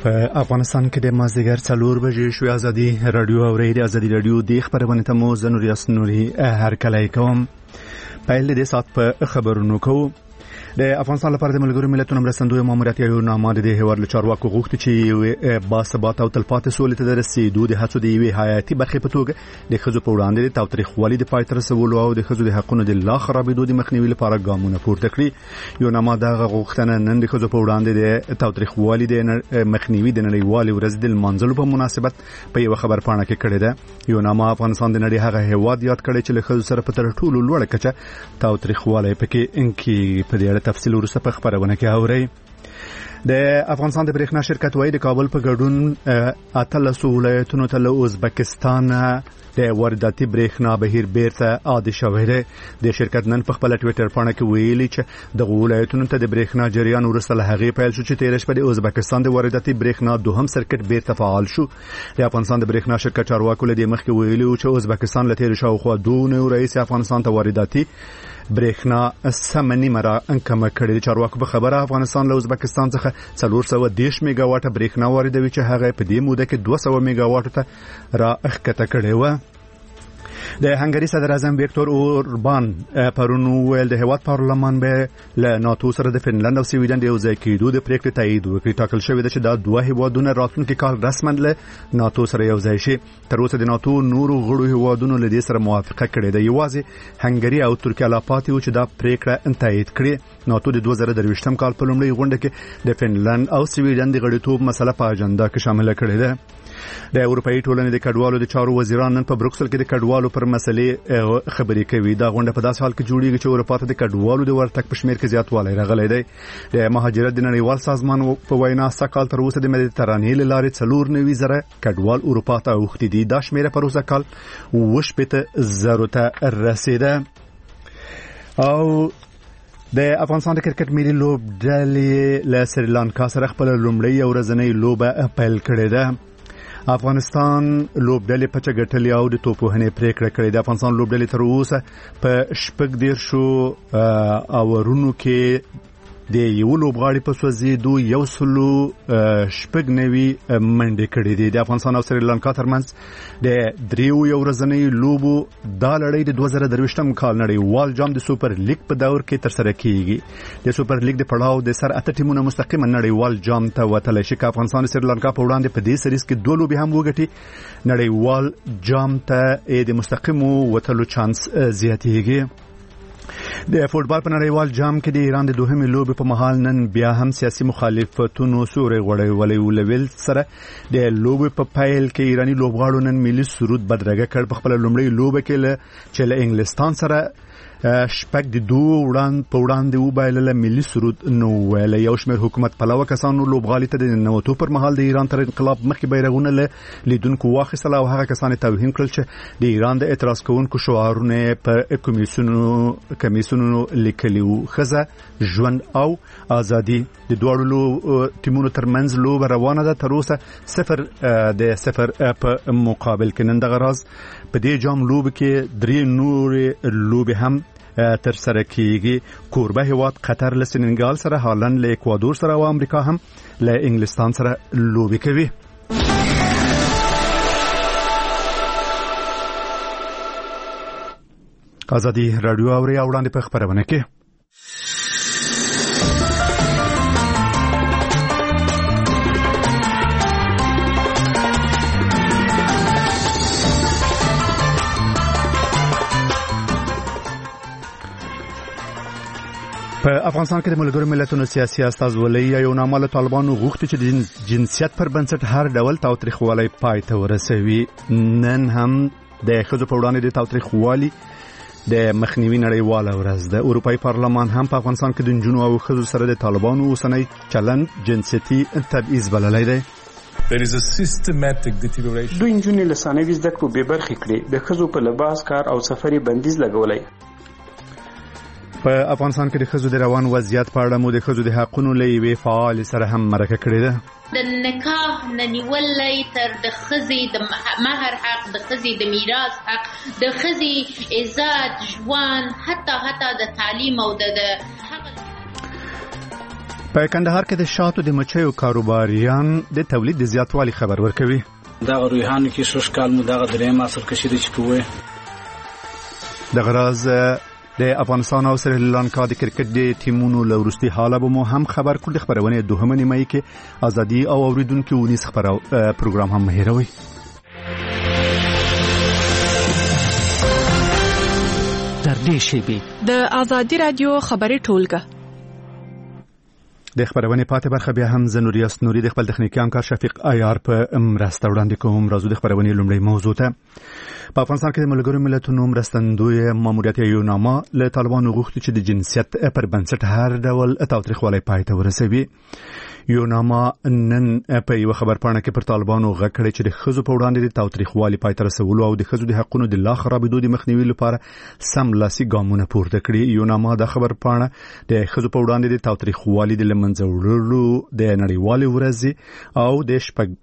په افغانستان کې د مازدیګر 4 بجې شوې ازادي رادیو اوري د ازادي رادیو د خبرونه ته مو زنور یاسنوري هر کله کوم پایل د سات په خبرونو کو د افغانستان لپاره د ملګرو ملتونو مرستندوی ماموریت یو نامه د هیواد له چارواکو غوښتي چې با ثبات او تلپاتې سولې ته د رسیدو د هڅو د یوې حیاتي برخې په توګه د ښځو په وړاندې د تاوتریخوالي د پای ته رسولو او د ښځو د حقونو د لا خرابېدو د مخنیوي لپاره ګامونه پورته کړي. یو نامه دغه غوښتنه نن د ښځو په وړاندې د تاوتریخوالي د مخنیوي د نړیوالې ورځې د لمانځلو په مناسبت په یو خبرپاڼه کې کړې ده. یو نامه افغانستان د نړۍ هغه هیواد یاد کړی چې له ښځو سره په تر ټولو لوړه کچه تاوتریخوالی پکې انکي په دې اړه تفصیل ورسته په خبرونه کې اوري. د افغانستان د برېښنا شرکت وایي د کابل په ګډون 18 ولایتونو ته له ازبکستان د وارداتي برېښنا بهیر بیرته عادي شوی دی. د شرکت نن په خپل ټویټر باندې کې ویلي چې د ولایتونو ته د برېښنا جریان ورسته له هغه پیل شو چې 13 شپه د ازبکستان د وارداتي برېښنا دوهم سرکټ بیرته فعال شو. د افغانستان د برېښنا شرکت چارواکو له دې مخکې ویلي چې ازبکستان له 13 شاوخوا 2 رئیس افغانستان ته وارداتي برېښنا سمنی مرا انکم کړي. چارواکو په خبره افغانستان له ازبکستان څخه 410 میگا واټ برېښنا واردوي چې هغه په دې موده کې 200 میگا واټ ته را اخکته کړي و. د هنګری صدر اعظم ویکتور اوربان پرون ویل د هیواد پارلمان به له ناتو سره د فنلند او سویډن د یو ځای کېدو د پریکړې تایید وکړي. ټاکل شوی دی چې دا دوه هیوادونه راتلونکي کال رسما له ناتو سره یو ځای شي. تر اوسه د ناتو نورو غړو هیوادونو له دې سره موافقه کړې ده. یوازې هنګری او ترکیه لا پاتې و چې دا پریکړه تایید کړي. ناتو د 2023 کال په لومړۍ غونډه کې د فنلند او سویډن د غړیتوب مسله په اجنډا کې شامل کړې ده. د اروپאי ټولنې د کډوالو د چارو وزیران نن په بروکسل کې د کډوالو پر مسلې خبرې کوي. دا غونډه په داسې حال کې جوړیږي چې اروپا ته د کډوالو د ورتګ په شمیر کې زیاتوالی راغلی دی. د مهاجرت د نړیوال سازمان په وینا سکهال تر اوسه د مدیترانې له لارې 490,000 کډوال اروپا ته اوښتي دي. دا شمیر پر اوسه کال 80,000 ته رسیده. او د افغانستان د کرکټ ملي لوبډلې له سریلانکا سره خپل لومړی ورځنۍ لوبه پیل کړې ده. افغانستان لوبډلې په چګټلې او د توپوهنې پریکړه کړې ده. افغانستان لوبډلې تر اوسه په 14 اورونو کې د یو لوبغاړي په سوځېدو 190 منډې کړې دي. د افغانستان او سریلانکا ترمنځ د 3 ورځنۍ لوبو دا لړۍ د 2023 کال نړیوال جام د سوپر لیګ په دور کې ترسره کیږي. د سوپر لیګ د پړاو د سر 8 ټیمونو مستقیما نړیوال جام ته وتلی شي. افغانستان او سریلانکا په وړاندې په دې سریز کې 2 لوبې هم وګټي. نړیوال جام ته د مستقیمو وتلو چانس زیاتېږي. د فوتبال په نړیوال جام کې د ایران د دوهمې لوبې په مهال نن بیا هم سیاسي مخالفتونو سوري غوړولې ولول سره د لوبې په پایل کې ایرانی لوبغاړو نن ملي سرود بدرګه کړ. په خپل لومړی لوبه کې چې له انګلستان سره شپږ د 2 وړاندې وبایلله ملي سرود نو ویل. یو شمېر حکومت پلوه کسانو لوبغالي ته د نوټو پر مهال د ایران تر انقلاب مخکې بیرغونه له لیدونکو واخیستل او هغه کسان توهین کړل چې د ایران د اعتراض کوونکو شعارونه په کمیسونو لیکلي وو. ښځه ژوند او ازادي د دوړو ټیمونو ترمنځ لوبه روانه ده. تر اوسه 0-0 په مقابل کې. نن دغه راز په دې جام لوب کې 3 نور لوب هم تر سره کیږي. کوربه هیواد قطر له سنغال سره، هالند له اکوادور سره او امریکا هم له انګلستان سره لوبي کوي. ازادي رادیو اوري وړاندې په خبرونه کې په افغانستان کې د ملګرو ملتونو سیاسي استازولۍ یو نامه له طالبانو غوښتي چې د جنسیت پر بنسټ هر ډول تاوتریخوالی پای ته ورسوي. نن هم د ښځو په وړاندې د تاوتریخوالي د مخنیوي نړیواله ورځ ده. اروپאי پارلمان هم په افغانستان کې د نجونو او ښځو سره د طالبانو اوسنی چلند جنسیتي تبعیض بللی دی. دوی نجونې له ثانوي زده کړو بې برخې کړې. د ښځو په لباس، کار او سفري بندیز لګولی. په افغانستان کې د ښځو د روان وضعیت په اړه مو د ښځو د حقونو له یوې فعال سره هم مرکه کړې ده. د نکاح ننیولې تر د ښځې د مہر حق، د ښځې د میراث حق، د ښځې عزت، ژوند، حتی د تعلیم او د په کندهار کې د شاتو د مچیو کاروباریان د تولید د زیاتوالي خبر ورکوي. دا رویحان کې شوش کال مو دا درېم اصل کې شې چې کوی د غراز د افغانستان او سریلانکا د کرکټ د ټیمونو لورستي حاله به مو هم خبر کړل. خبرونه دوهمه نیمه کې ازادي او اوریدونکو ونیس خبرو پروګرام هم هیروي. در دې شی د ازادي رادیو خبري ټولګه د خبرونه پاتې برخه بیا هم زنوریاس نوري د خپل تخنیکی همکار شفیق عیار په مرسته وړاندې کوم. راځو د خبرونه لومړی موضوع ته. په افغانستان کې د ملګرو ملتونو مرستندوی ماموریت یوناما له طالبانو غوښتي چې د جنسیت پر بنسټ هر ډول تاوتریخوالی پای ته ورسوي. یوناما نن په یو خبرپاڼه کې پر طالبانو غږ کړی چې د ښځو په وړاندې د تاوتریخوالي پای ته رسولو او د ښځو د حقونو د لا خرابېدو د مخنیوي لپاره سملاسي ګامونه پورته کړي. یوناما د خبرپاڼه د ښځو په وړاندې د تاوتریخوالي د منځه وړلو د نړیوالې ورځې او د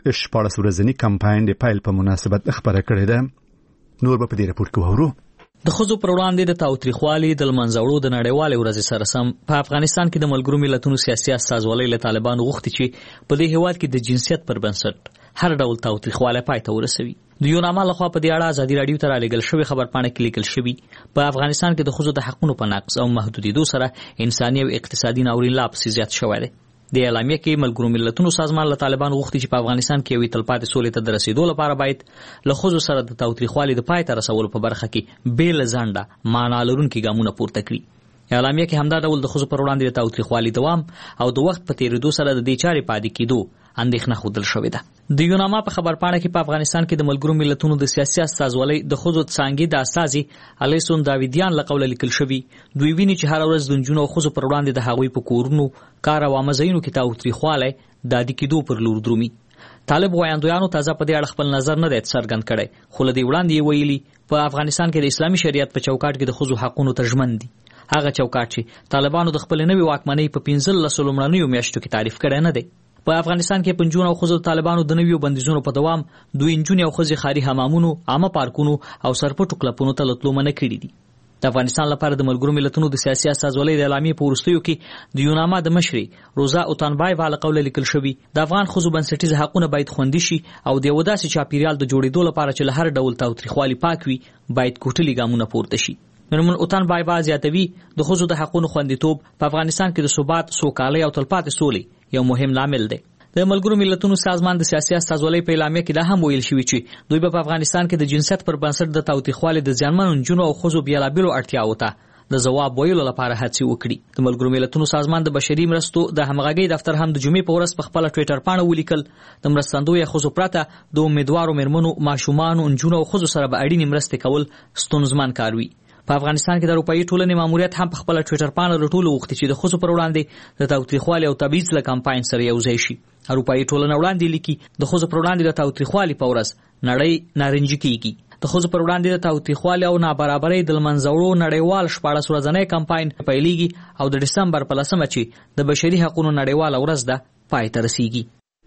14 ورځني کمپاین د پیل په مناسبت خبره کړې ده. نور په دې راپور کې وورو. د ښځو پر وړاندې د تاوتریخوالي د منځه وړلو د نړیوالې ورځې سره سم په افغانستان کې د ملګرو ملتونو سیاسي استازولۍ له طالبانو غوښتي چې په دې هیواد کې د جنسیت پر بنسټ هر ډول تاوتریخوالی پای ته ورسوي. د یوناما لخوا په دې اړه ازادي رادیو ته رالیږل شوې خبرپاڼه کې لیکل شوي په افغانستان کې د ښځو د حقونو په نقض او محدودیدو سره انساني او اقتصادي ناورین لا پسې زیات شوی دی. د اعلامیه کې ملګرو ملتونو سازمان له طالبانو غوښتي چې په افغانستان کې یوې تلپاتې سولې ته د رسیدو لپاره باید له ښځو سره د تاوتریخوالي د پای ته رسولو په برخه کې بېله ځنډه معنا لرونکي ګامونه پورته کړي. اعلامیه کې همدا ډول د ښځو پر وړاندې د تاوتریخوالي دوام او د وخت په تېرېدو سره د دې چارې پاتې کېدو اندېښنه ښودل شوې ده. د یوناما په خبرپاڼه کې په افغانستان کې د ملګرو ملتونو د سیاسي استازولۍ د ښځو څانګې د استازي الیسون داویدیان له قوله لیکل شوي. دوی ویني چې هر ورځ د نجونو او ښځو پر وړاندې د هغوی په کورونو کار او عامه ځایونو کې تاوتریخوالی د عادي کېدو پر لور درومي. طالب وړاندویانو تازه په دې اړه خپل نظر نه دی څرګند کړی، خو له دې وړاندې یې ویلي په افغانستان کې د اسلامي شریعت په چوکاټ کې د ښځو حقونو ته ژمن دي. هغه چوکاټ چې طالبانو د خپل نوې واکمنۍ په 15 لومړنیو میاشتو کې تعریف کړی نه دی. په افغانستان کې پنځونه او ښځو طالبانو د نویو بندیزونو په دوام دوی نجونې او ښځې ښاري حمامونو، عامه پارکونو او سرپټو کلبونو ته له تلو منع کړي دي. د افغانستان لپاره د ملګرو ملتونو د سیاسي استازولۍ د اعلامیې په وروستیو کې د یوناما د مشرې روزا اوتانبایوا له قوله لیکل شوي د افغان ښځو بنسټیز حقونه باید خوندي شي او د یو داسې چاپیریال د جوړېدو لپاره چې له هر ډول تاوتریخوالي پاک وي باید کوټلي ګامونه پورته شي. نورمن اوتانبایوا زیاتوي د ښځو د حقونو خوندیتوب په افغانستان کې د ثبات، سوکالۍ او تلپاتې سولې یو مهم لامل دی. د ملګرو ملتونو سازمان د سیاسي استازولۍ په اعلامیه کې دا هم ویل شوي چې دوی په افغانستان کې د جنسیت پر بنسټ د تاوتریخوالي د زیانمنو نجونو او ښځو بېلابېلو اړتیاوو ته د ځواب ویلو لپاره هڅې وکړي. د ملګرو ملتونو سازمان د بشري مرستو د همغږۍ دفتر هم د جمعې په ورځ په خپله ټویټر پاڼه ولیکل د مرستندویه ښځو پرته د امیدوارو مېرمنو، ماشومانو، نجونو او ښځو سره به اړینې مرستې کول ستونزمن کار وي. په افغانستان کې د اروپایي ټولنې ماموریت هم په خپل ټویټر پاڼه له ټولو غوښتي چې د ښځو پر وړاندې د تاوتریخوالي او تبعیض له کمپاین سره یوځای شي. اروپایي ټولنه وړاندې لیکي د ښځو پر وړاندې د تاوتریخوالي په ورځ نړۍ نارنجي کیږي. د ښځو پر وړاندې د تاوتریخوالي او نابرابرۍ د منځه وړلو نړیوال 14 ورځنی کمپاین پیلېږي او د ډسمبر په 10 چې د بشري حقوقو نړیواله ورځ ده پای ته رسیږي.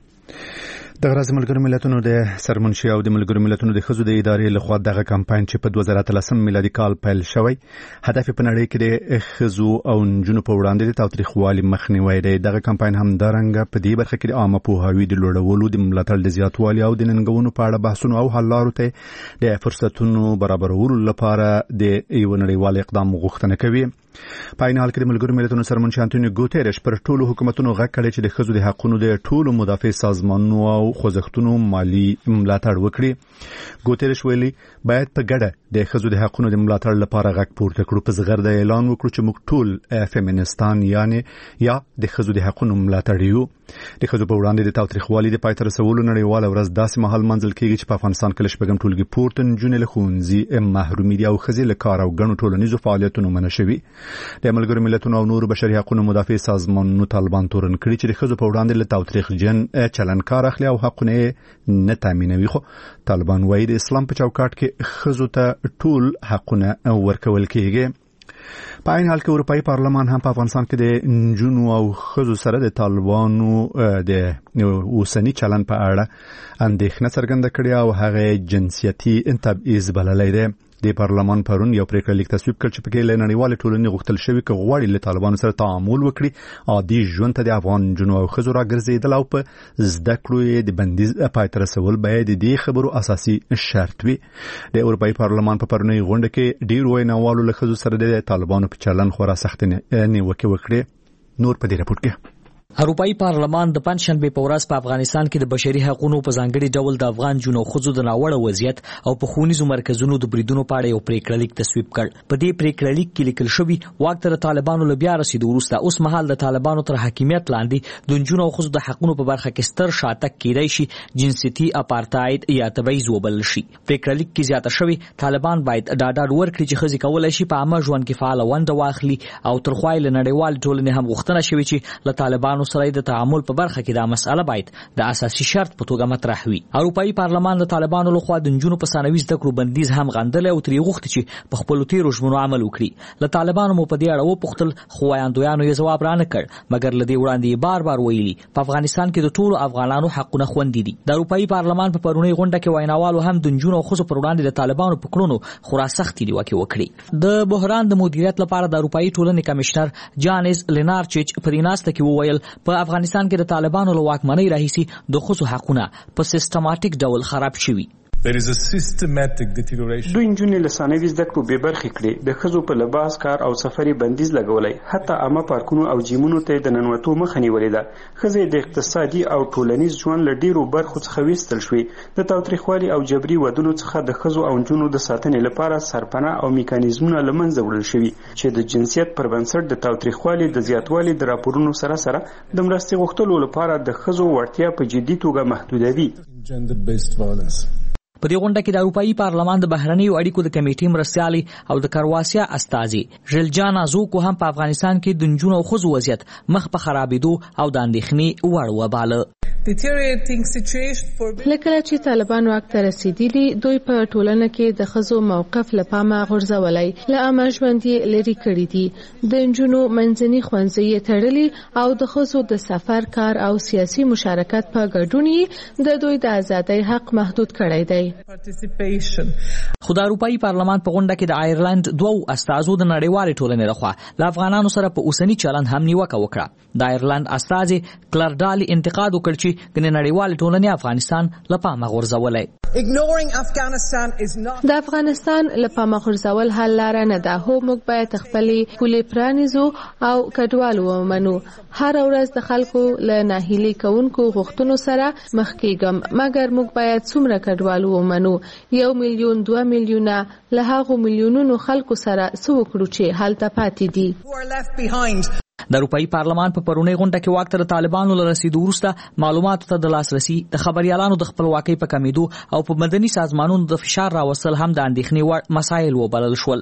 د غراز ملګرو ملتونو د سرمنشي او د ملګرو ملتونو د ښځو د ادارې لخوا دغه کمپاین چې په 2013 میلادي کال پیل شوی هدف په نړۍ کې د ښځو او نجونو په وړاندې د تاوتریخوالي مخنیوی دی. دغه کمپاین هم دارنګه په دې برخه کې د عامه پوهاوي د لوړولو، د ملاتړ د زیاتوالي او د ننګونو په اړه بحثونو او حل لارو ته د فرصتونو برابرولو لپاره د یو نړیوال اقدام غوښتنه کوي. په عین حال کې د ملګرو ملتونو سرمنشي انټونیو ګوتيرش پر ټولو حکومتونو غږ کړی چې د ښځو د حقونو د ټولو مدافع سازمانونو او خوځښتونو مالی ملاتړ وکړي. ګوتيرش ویلي باید په ګډه د ښځو د حقونو د ملاتړ لپاره غږ پورته کړو. په زغرده اعلان وکړو چې موږ ټول فیمینستان یعنی یا د ښځو د حقونو ملاتړ یو. د ښځو په وړاندې د تاوتریخوالي د پای ته رسولو نړیواله ورځ داسې مهال منځل کېږي چې په افغانستان کې له شپږم ټولګي پورته نجونې له ښوونځي محرومې دي او ښځې له کار او ګڼو ټولنیزو فعالیتونو منع شوي. د ملګرو ملتونو او نورو بشري حقوقو مدافع سازمانونو طالبان تورن کړي چې د ښځو په وړاندې له تاوتریخجن چلن کار اخلي او حقونه نه تامینوي. خو طالبان وايي د اسلام په چوکاټ کې ښځو ته ټول حقونه ورکول کېږي. په عین حال کې اروپایي پارلمان هم په افغانستان کې د نجونو او ښځو سره د طالبانو د اوسني چلن په اړه اندېښنه څرګنده کړې او هغه جنسیتي تبعیض بللی دی. د پارلمان پرون یو پریکړه لیک تصویب کړ چې پکې له نړیوالې ټولنې غوښتل شوی چې غواړي له طالبانو سره تعامل وکړي عادي ژوند ته د افغان جنو او ښځو راګرځېدل او په زده کړو د بندیز پای ته رسول باید د دې خبرو اساسي شرط وي. د اروپאי پارلمان په پرونی غونډه کې ډیر ویناوالو له ښځو سره د طالبانو په چلن خورا سخت نیوکه وکړي. نور په دې راپور کې اروپאי پارلمان د پنځشنبه په ورځ په افغانستان کې د بشري حقوقو په ځانګړي ډول د افغان جنو ښځو د ناوړه وضعیت او په ښوونیزو مرکزونو د بریدونو په اړه یو پریکړه لیک تصویب کړ. په دې پریکړه لیک کې لیکل شوی واک تر طالبانو له بیا رسیدو وروسته اوس مهال د طالبانو تر حاکمیت لاندې د جنو او ښځو د حقوقو په برخه کې ستر شاتګ کیدای شي جنسيتي اپارټاید یا تبعیض وبلل شي. پریکړه لیک کې زیاته شوی طالبان باید ډاډ ورکړي چې ښځې کولای شي په عامه ژوند کې فعال ونډه واخلي او تر خو یې نړیوال ټولنې هم غوښتنه شوی چې له طالبانو سره د تعامل په برخه کې دا مسأله باید د اساسي شرط په توګه مطرح وي. اروپאי پارلمان د طالبانو لخوا د جنونو په ثانوي زده کړو بندیز هم غندل او ترې غوښتي چې په خپل تیرو ژمنو عمل وکړي. له طالبانو مو په دې اړه وپوښتل خو وایاندویانو یې ځواب رانه کړ مګر له دې وړاندې بار ویلي په افغانستان کې د ټولو افغانانو حقونه خوندي دي. د اروپאי پارلمان په پرونی غونډه کې ویناوالو هم د جنونو او ښځو پر وړاندې د طالبانو په کړنو خورا سختي نیوکه وکړي. د بحران د مدیریت لپاره د اروپאי ټولنې کمشنر جانز لینارچیچ په دې ناسته کې وویل په افغانستان کې د طالبانو له واکمنۍ راهیسي د ښځو حقونه په سیستماتیک ډول خراب شوي. دوی نجونې له ثانوي زده کړو بې برخې کړې، د ښځو په لباس کار او سفري بندیز لګولی، حتی عامه پارکونو او جیمونو ته د ننوتو مخه نیولې ده. ښځې د اقتصادي او ټولنیز ژوند له ډیرو برخو څخه ویستل شوې. د تاوتریخوالي او جبري ودونو څخه د ښځو او نجونو د ساتنې لپاره سرپناه او میکانیزمونه له منځه وړل شوي چې د جنسیت پر بنسټ د تاوتریخوالي د زیاتوالي د راپورونو سره د مرستې غوښتلو لپاره د ښځو وړتیا په جدي توګه محدودوي. په دې غونډه کې د اروپאי پارلمان د بهرنیو اړیکو د کمیټې مرستیالي او د کرواسیا استازي ژلجانا زوکو هم په افغانستان کې د نجونو او ښځو وضعیت مخ په خرابېدو او د اندېښنې وړ وباله. لکه چې طالبان واک ته رسیدلي دوی په ټولنه کې د ښځو موقف له پامه غورځولی، له عامه ژوند یې لرې کړي دي، د نجونو منځني ښوونځي یې تړلي او د ښځو د سفر کار او سیاسي مشارکت په ګډون یې د دوی د ازادۍ حق محدود کړی دی. خو د اروپאי پارلمان په غونډه کې د آیرلند دوو استازو د نړیوالې ټولنې لخوا له افغانانو سره په اوسني چلند هم نیوکه وکړه. د آیرلند استازي کلرډالي انتقاد وکړ چې د نړیوالې ټولنې افغانستان له پامه غورځولی. د افغانستان له پامه غورځول حل لاره نه ده. هو موږ باید خپلې پولې پرانیزو او کډوال ومنو. هر ورځ د خلکو له ناهیلي کوونکو غوښتنو سره مخ کېږم، مګر موږ باید څومره کډوال ومنو؟ 1 میلیون 2 میلیونه له هغو میلیونونو خلکو سره څه وکړو چې هلته پاتې دي. د اروپאי پارلمان په پرونی غونډه کې واک تر طالبانو له رسیدو وروسته معلوماتو ته د لاسرسي، د خبريالانو د خپلواکۍ په کمیدو او په مدني سازمانونو د فشار راوستل هم د اندېښنې وړ مسایل وبلل شول.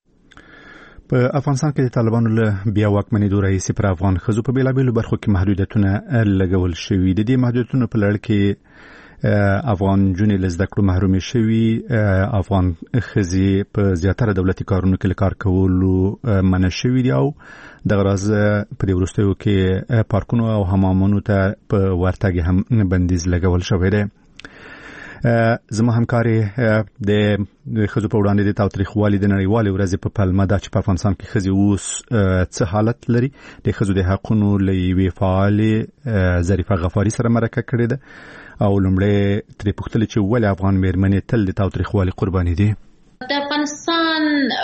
په افغانستان کې د طالبانو له بیا واکمنېدو راهیسې پر افغان ښځو په بیلابیلو برخو کې محدودیتونه لګول شوي. د دې محدودیتونو په لړ کې افغان جنې له زده کړو محرومې شوي، افغان ښځې په زیاتره دولتي کارونو کې له کار کولو منع شوي دي او دغه راز په دې وروستیو کې پارکونو او حمامونو ته په ورتګ هم بندیز لګول شوی دی. زما همکارې د ښځو په وړاندې د تاوتریخوالي د نړیوالې ورځې په پلمه ده چې په افغانستان کې ښځې اوس څه حالت لري. د ښځو د حقونو له یوې فعالې ظریفه غفاري سره مرکه کړې ده او لومړی ترې پوښتلې چې ولې افغان میرمنې تل د تاوتریخوالي قرباني دي. د افغانستان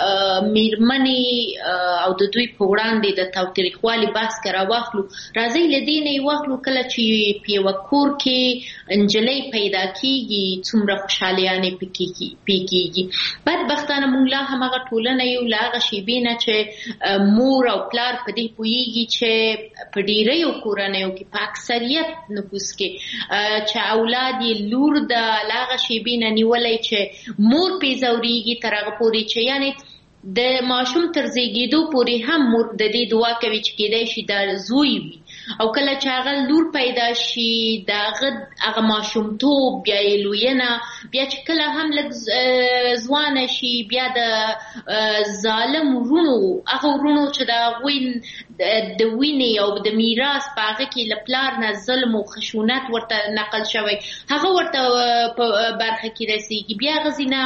میرمنې او د دوی په وړاندې د تاوتریخوالي بحث که راواخلو، راځئ له دې نه یې واخلو کله چې په یوه کور کې نجلۍ پیدا کېږي څومره خوشحالیانې پې کېږي. بدبختانه موږ لا هماغه ټولنه یو له هغه شېبې نه چې مور او پلار په دې پوهېږي چې په ډېریو کورنیو کې په اکثریت نفوس کې چې اولاد یې لور ده له هغه شېبې نه نیولی چې مور پې ځورېږي تر هغه پورې چې یعنې د ماشوم تر زیږېدو پورې هم مور د دې دعا کوي چې کېدای شي دا زوی وي، او کله چې هغه لور پیدا شي د هغه ماشومتوب بیا یې لویینه، بیا چې کله هم لږ ځوانه شي بیا د ظالم ورونو، هغه ورونو چې د هغوی د وینې او د میراث په هغه کې له پلار نه ظلم او خشونت ورته نقل شوی، هغه ورته په برخه کې رسېږي. بیا هغه ځینه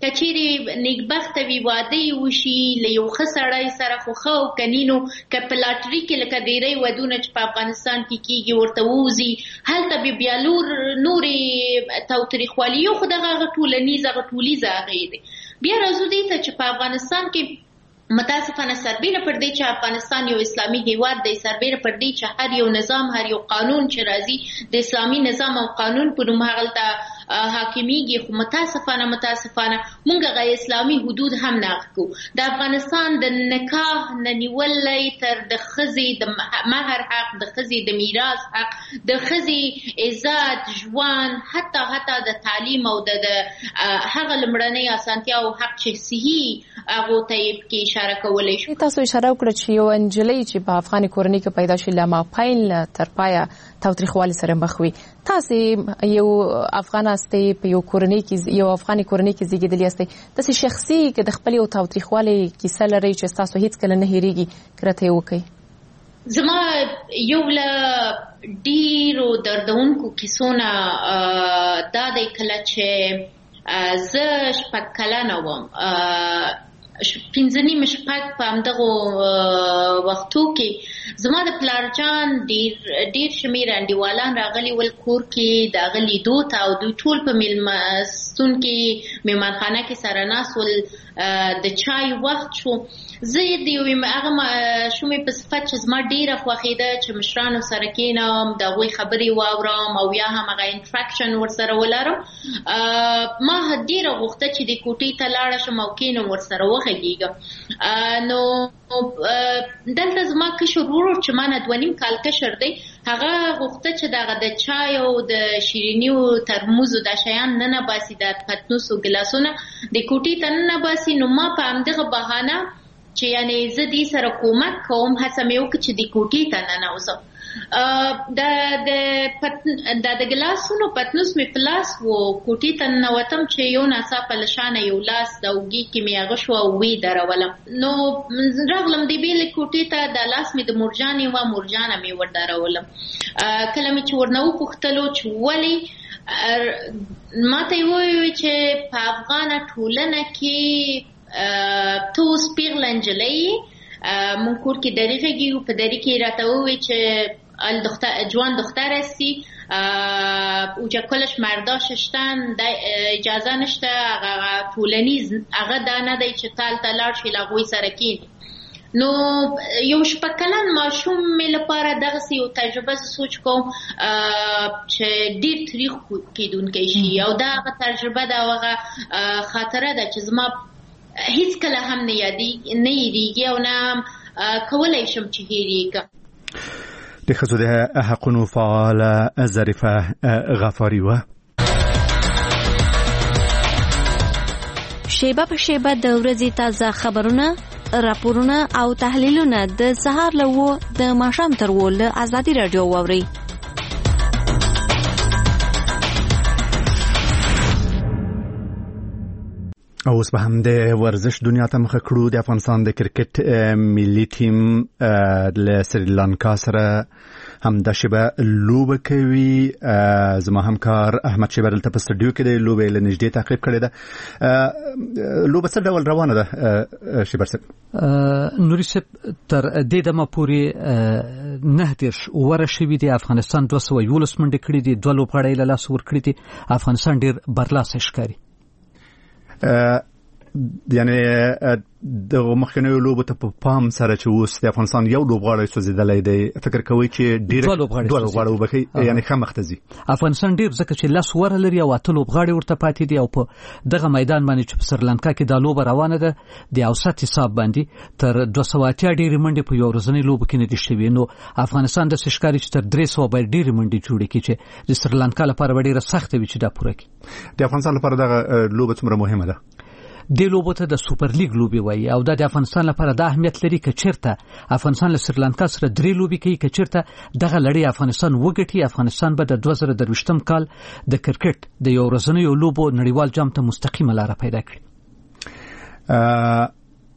کچېرې نیکبخته وي واده وشي له یو ښه سړی سره خو ښه او کنینو که په لاټري کې لکه ډېری ودونه چې په افغانستان کې کېږي ورته ووځي هلته بیا نورې تاوتریخوالي یو خو دغه ټولیزه هغې دی. بیا راځو دې ته چې په افغانستان کې متاسفانه سربیره پر دې چې افغانستان یو اسلامي هیواد دی، سربیره پر دې چې هر یو نظام هر یو قانون چې راځي د اسلامي نظام او قانون په نوم هغلته حاکمیږي، خو متاسفانه مونږ غیر اسلامي حدود هم ناغکو. د افغانستان د نکاح نه نیولې تر د ښځې د مهر حق، د ښځې د میراث حق، د ښځې عزت ژوند، حتی د تعلیم او د هغه لمړنۍ اسانتیا او حق چې صحي هغو ته یې پکې اشاره کولی شو. تاسو اشاره وکړه چې یو نجلۍ چې په افغاني کورنۍ کې پیدا شي له ماپیل تر پایه تاوتریخوالي سره مخ وي. تاسو یو افغان استئ په یو افغاني کورنۍ کې زیږیدلې استئ، تاسو شخصي کې د خپل یو تاوتریخوالي کیسه لرئ چې تاسو هیڅ کله نه هېریږي کرته وکړئ؟ زما یو له ډیرو دردونکو کیسو نه دا دی کله چې زه 6 کلنه وم، 15 په همدغو وختو کې زما د پلار جان ډیر شمیر انډیوالان راغلي ول کور کې د هغه لیدو ته، او دوی ټول په میلمستون کې میهمانخانه کې سره ناست ول. د چای وخت شو، زه د یوې هغه شومې په صفت چې زما ډیره خوښېده چې مشرانو سره کېنم، د هغوی خبرې واورم او یا هم هغه انټراکشن ورسره ولرم. ما ډیره غوښته چې د کوټې ته لاړه شم او کېنم ورسره وغږېږم. نو دلته زما کشر ورور چې ما نه 2.5 کال کشر دی، هغه غوښته چې دغه د چای او د شیرینیو ترموز او دا شیان نه باسي، د پتنوس او ګلاسونه د کوټې ته نه باسي. نو ما په همدغه بهانه چې یعنی زه دې سره کومک کوم هڅه مې وکړه چې د کوټې ته ننوځم. د ګلاسونو پتنوس مې په لاس و، کوټې ته ننوتم چې یو ناڅاپه له شانه یو لاس د اوږې کې مې هغه شو او ویې درولم. نو راغلم د بېلې کوټې ته، د لاس مې د مورجانې وه، مورجانه مې ور درولم. کله مې چې ورنه وپوښتلو چې ولې، ما ته یې وویل چې په افغانه ټولنه کې ته اوس پیغله نجلۍ یې، مونږ کور کې درې غږیږو، په درې کې راته وویل چې جوان دختر هستی، اوجا کلش مرداش شتن، اجازه نشته، هغه ټولنیز هغه دا نه دی چې تال ته لاړ شي له هغوی سره کېني. نو یو 6 کلن ماشوم مې لپاره دغسې یو تجربه سوچ کوم چې ډېر تریخ کېدونکی شي، او دا هغه تجربه ده او هغه خاطره ده چې زما هیڅ کله هم نه یادېږي او نه هم کولی شم چې هېرېږم. د ښځو د حقونو فعاله ظریفه غفاري وه. شیبه په شیبه د ورځې تازه خبرونه، راپورونه او تحلیلونه د سهار له 7 د ماښام تر 8 له ازادي راډیو واورئ. او اوس به هم د ورزش دنیا ته مخه کړو. د افغانستان د کرکټ ملي ټیم له سریلانکا سره همدا شیبه لوبه کوي. زما همکار احمد شیبه دلته په سټډیو کې د لوبې له نږدې تعقیب کړې ده. لوبه څه ډول روانه ده شیبه صاحب؟ نوري صاحب تر دې دمه پورې 9 اوره شوي دي. افغانستان 211 منډې کړې دي، 2 لوبغاړي له لاسه ورکړي دي. افغانستان ډېر برلاسه ښکاري. یعنی د مخکنیو لوبو ته په پام سره چې اوس د افغانستان یو لوبغاړی سوځېدلی دی، فکر کوئ چې ډېر 2 لوبغاړي وبکي یعنی ښه مخ ته ځي؟ افغانستان ډېر ځکه چې 10 اوره لري او 8 لوبغاړي ورته پاتې دي، او په دغه میدان باندې چې په سریلانکا کې دا لوبه روانه ده د اوسط حساب باندې تر 280 ډېرې منډې په یو ورځنۍ لوبه کې نه دي شوي. نو افغانستان داسې ښکاري چې تر 300 باید ډېرې منډې جوړې کړي چې د سریلانکا لپاره به ډېره سخته وي چې دا پوره کړي. د افغانستان لپاره دغه لوبه څومره مهمه ده؟ د لوبو ته د سوپر لیګ لوبي وایي، او دا د افغانستان لپاره د اهمیت لري که چیرته افغانستان له سریلانکا سره 3 لوبي کوي، که چیرته دغه لړۍ افغانستان وګټي، افغانستان به د 2023 کال د کرکټ د یو ورځنیو لوبو نړیوال جام ته مستقیمه لاره پیدا کړي.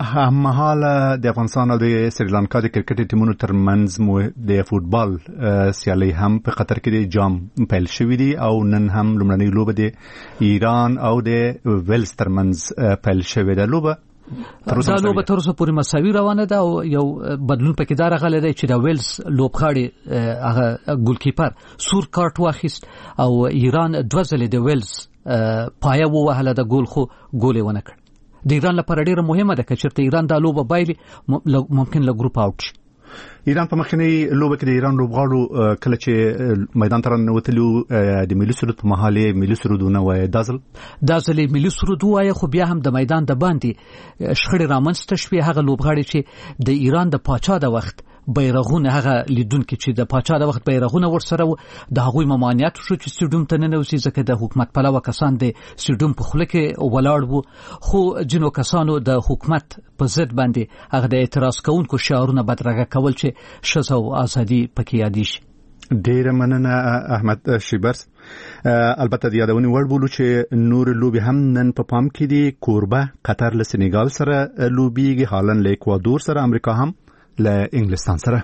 هممهاله د افغانستان او د سریلانکا د کرکټ ټیمونو ترمنځ مو د فوتبال سیالي هم په قطر کې د جام پیل شوې دي او نن هم لومړنۍ لوبه د ایران او د ویلز ترمنځ پیل شوې ده. لوبه تر اوسه پورې مساوي روانه ده او یو بدلون پکې دا راغلی دی چې د ویلز لوبغاړي هغه ګولکیپر سور کارت واخیست او ایران دوه ځلې د ویلز پایه ووهله د ګول خو ګول یې ونه کړ. د ایران لپاره ډیره مهمه ده چې چېرته ایران دا لوبه بایلي ممکن له ګروپ آوټ شي. ایران په مخکنی لوبه کې د ایران لوبغاړو کله چې میدان ته راننوتلي د ملي سرود په مهال ملي سرودونه وایي دا ځل ملي سرود وایي خو بیا هم د میدان د باندې شخړې رامنځته شوې. هغه لوبغاړي چې د ایران د پاچا د وخت بیرغونه هغه لیدونکو چې د پاچا د وخت بیرغونه ورسره د هغوی ممانعت شو چې سټډیوم ته ننوځي ځکه د حکومت پلوه کسان د سټډیوم په خوله کې ولاړ وو خو ځینو کسانو د حکومت په ضد باندې هغه د اعتراض کوونکو شعارونه بدرګه کول چې ښځو او ازادي پکې یادې شي. ډیره مننه احمد شیبرس. البته د یادونې وړ بولو چې نور لوبي هم نن په پام کې دي. کوربه قطر له سنغال سره لوبيږي، هالند له اکوادور سره، امریکا هم له انګلستان سره.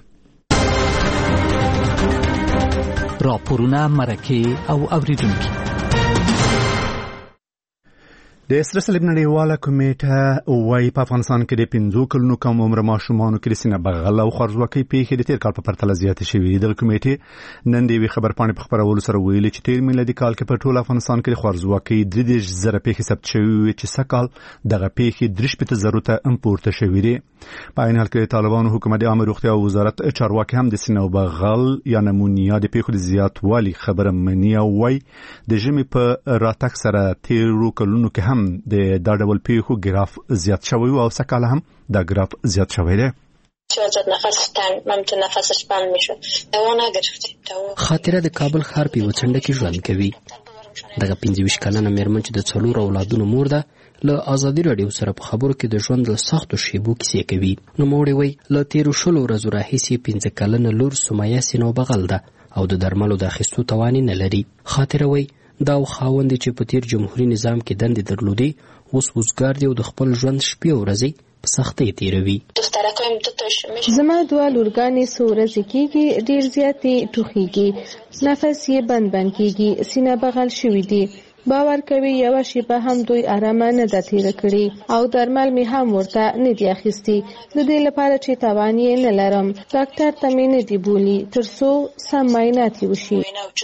راپورونه مرکه او اوریدونکو د سره صلیب نړیواله کمیټه وايي په افغانستان کې د 15 کلونو کم عمر ماشومانو کې سینه بغل او خرڅوکۍ پیښې د تیر کال په پرتله زیاتې شوې. د کمیټې نن د خبرپاڼې په خبرولو سره ویلي چې تیر میلادي کال کې په ټول افغانستان کې د خرڅوکۍ 30,000 پیښې ثبت شوې چې سکهال دغه پیښې 3,000 ته امپورته شوې دي. په عین حال کې طالبانو حکومت عامه روغتیا او وزارت چارواکي هم د سینه بغل یا نمونیا د پیښو د زیاتوالي خبره مني او وايي د ژمي په راتګ سره تیرو کلونو کې هم د دا ډول پیښو ګراف زیات شوی او سکهال هم دا ګراف زیات شوی دی. خاطره د کابل ښار په وڅنډه کې ژوند کوي. دغه 25 کلنه مېرمن چې د 4 اولادونو مور ده له ازادي رادیو سره په خبرو کې د ژوند له سختو شیبو کیسې کوي. نو موړي وای له 13 ورځې راهیسې 15 کلنه لور سمیه سینو بغل ده او د درملو د اخیستو توان نه لري. خاطره وای دا خاوند چې په تیر جمهوریت نظام کې دندې درلودي اوس وزګار دی او د خپل ژوند شپې او ورځې په سختۍ تیروي. زما دوه لورګانې څو ورځې کېږي ډېر زیاتې ټوخیږي، نفس یې بند کېږي، سینه بغل شوي دي. باور کوي یوه شیبه هم دوی آرامه نه ده تیره کړې او درمل مې هم ورته نه دي اخیستي د دې لپاره چې توان یې نه لرم. ډاکټر ته مې نه دي بولي تر څو سم معاینات یې وشي.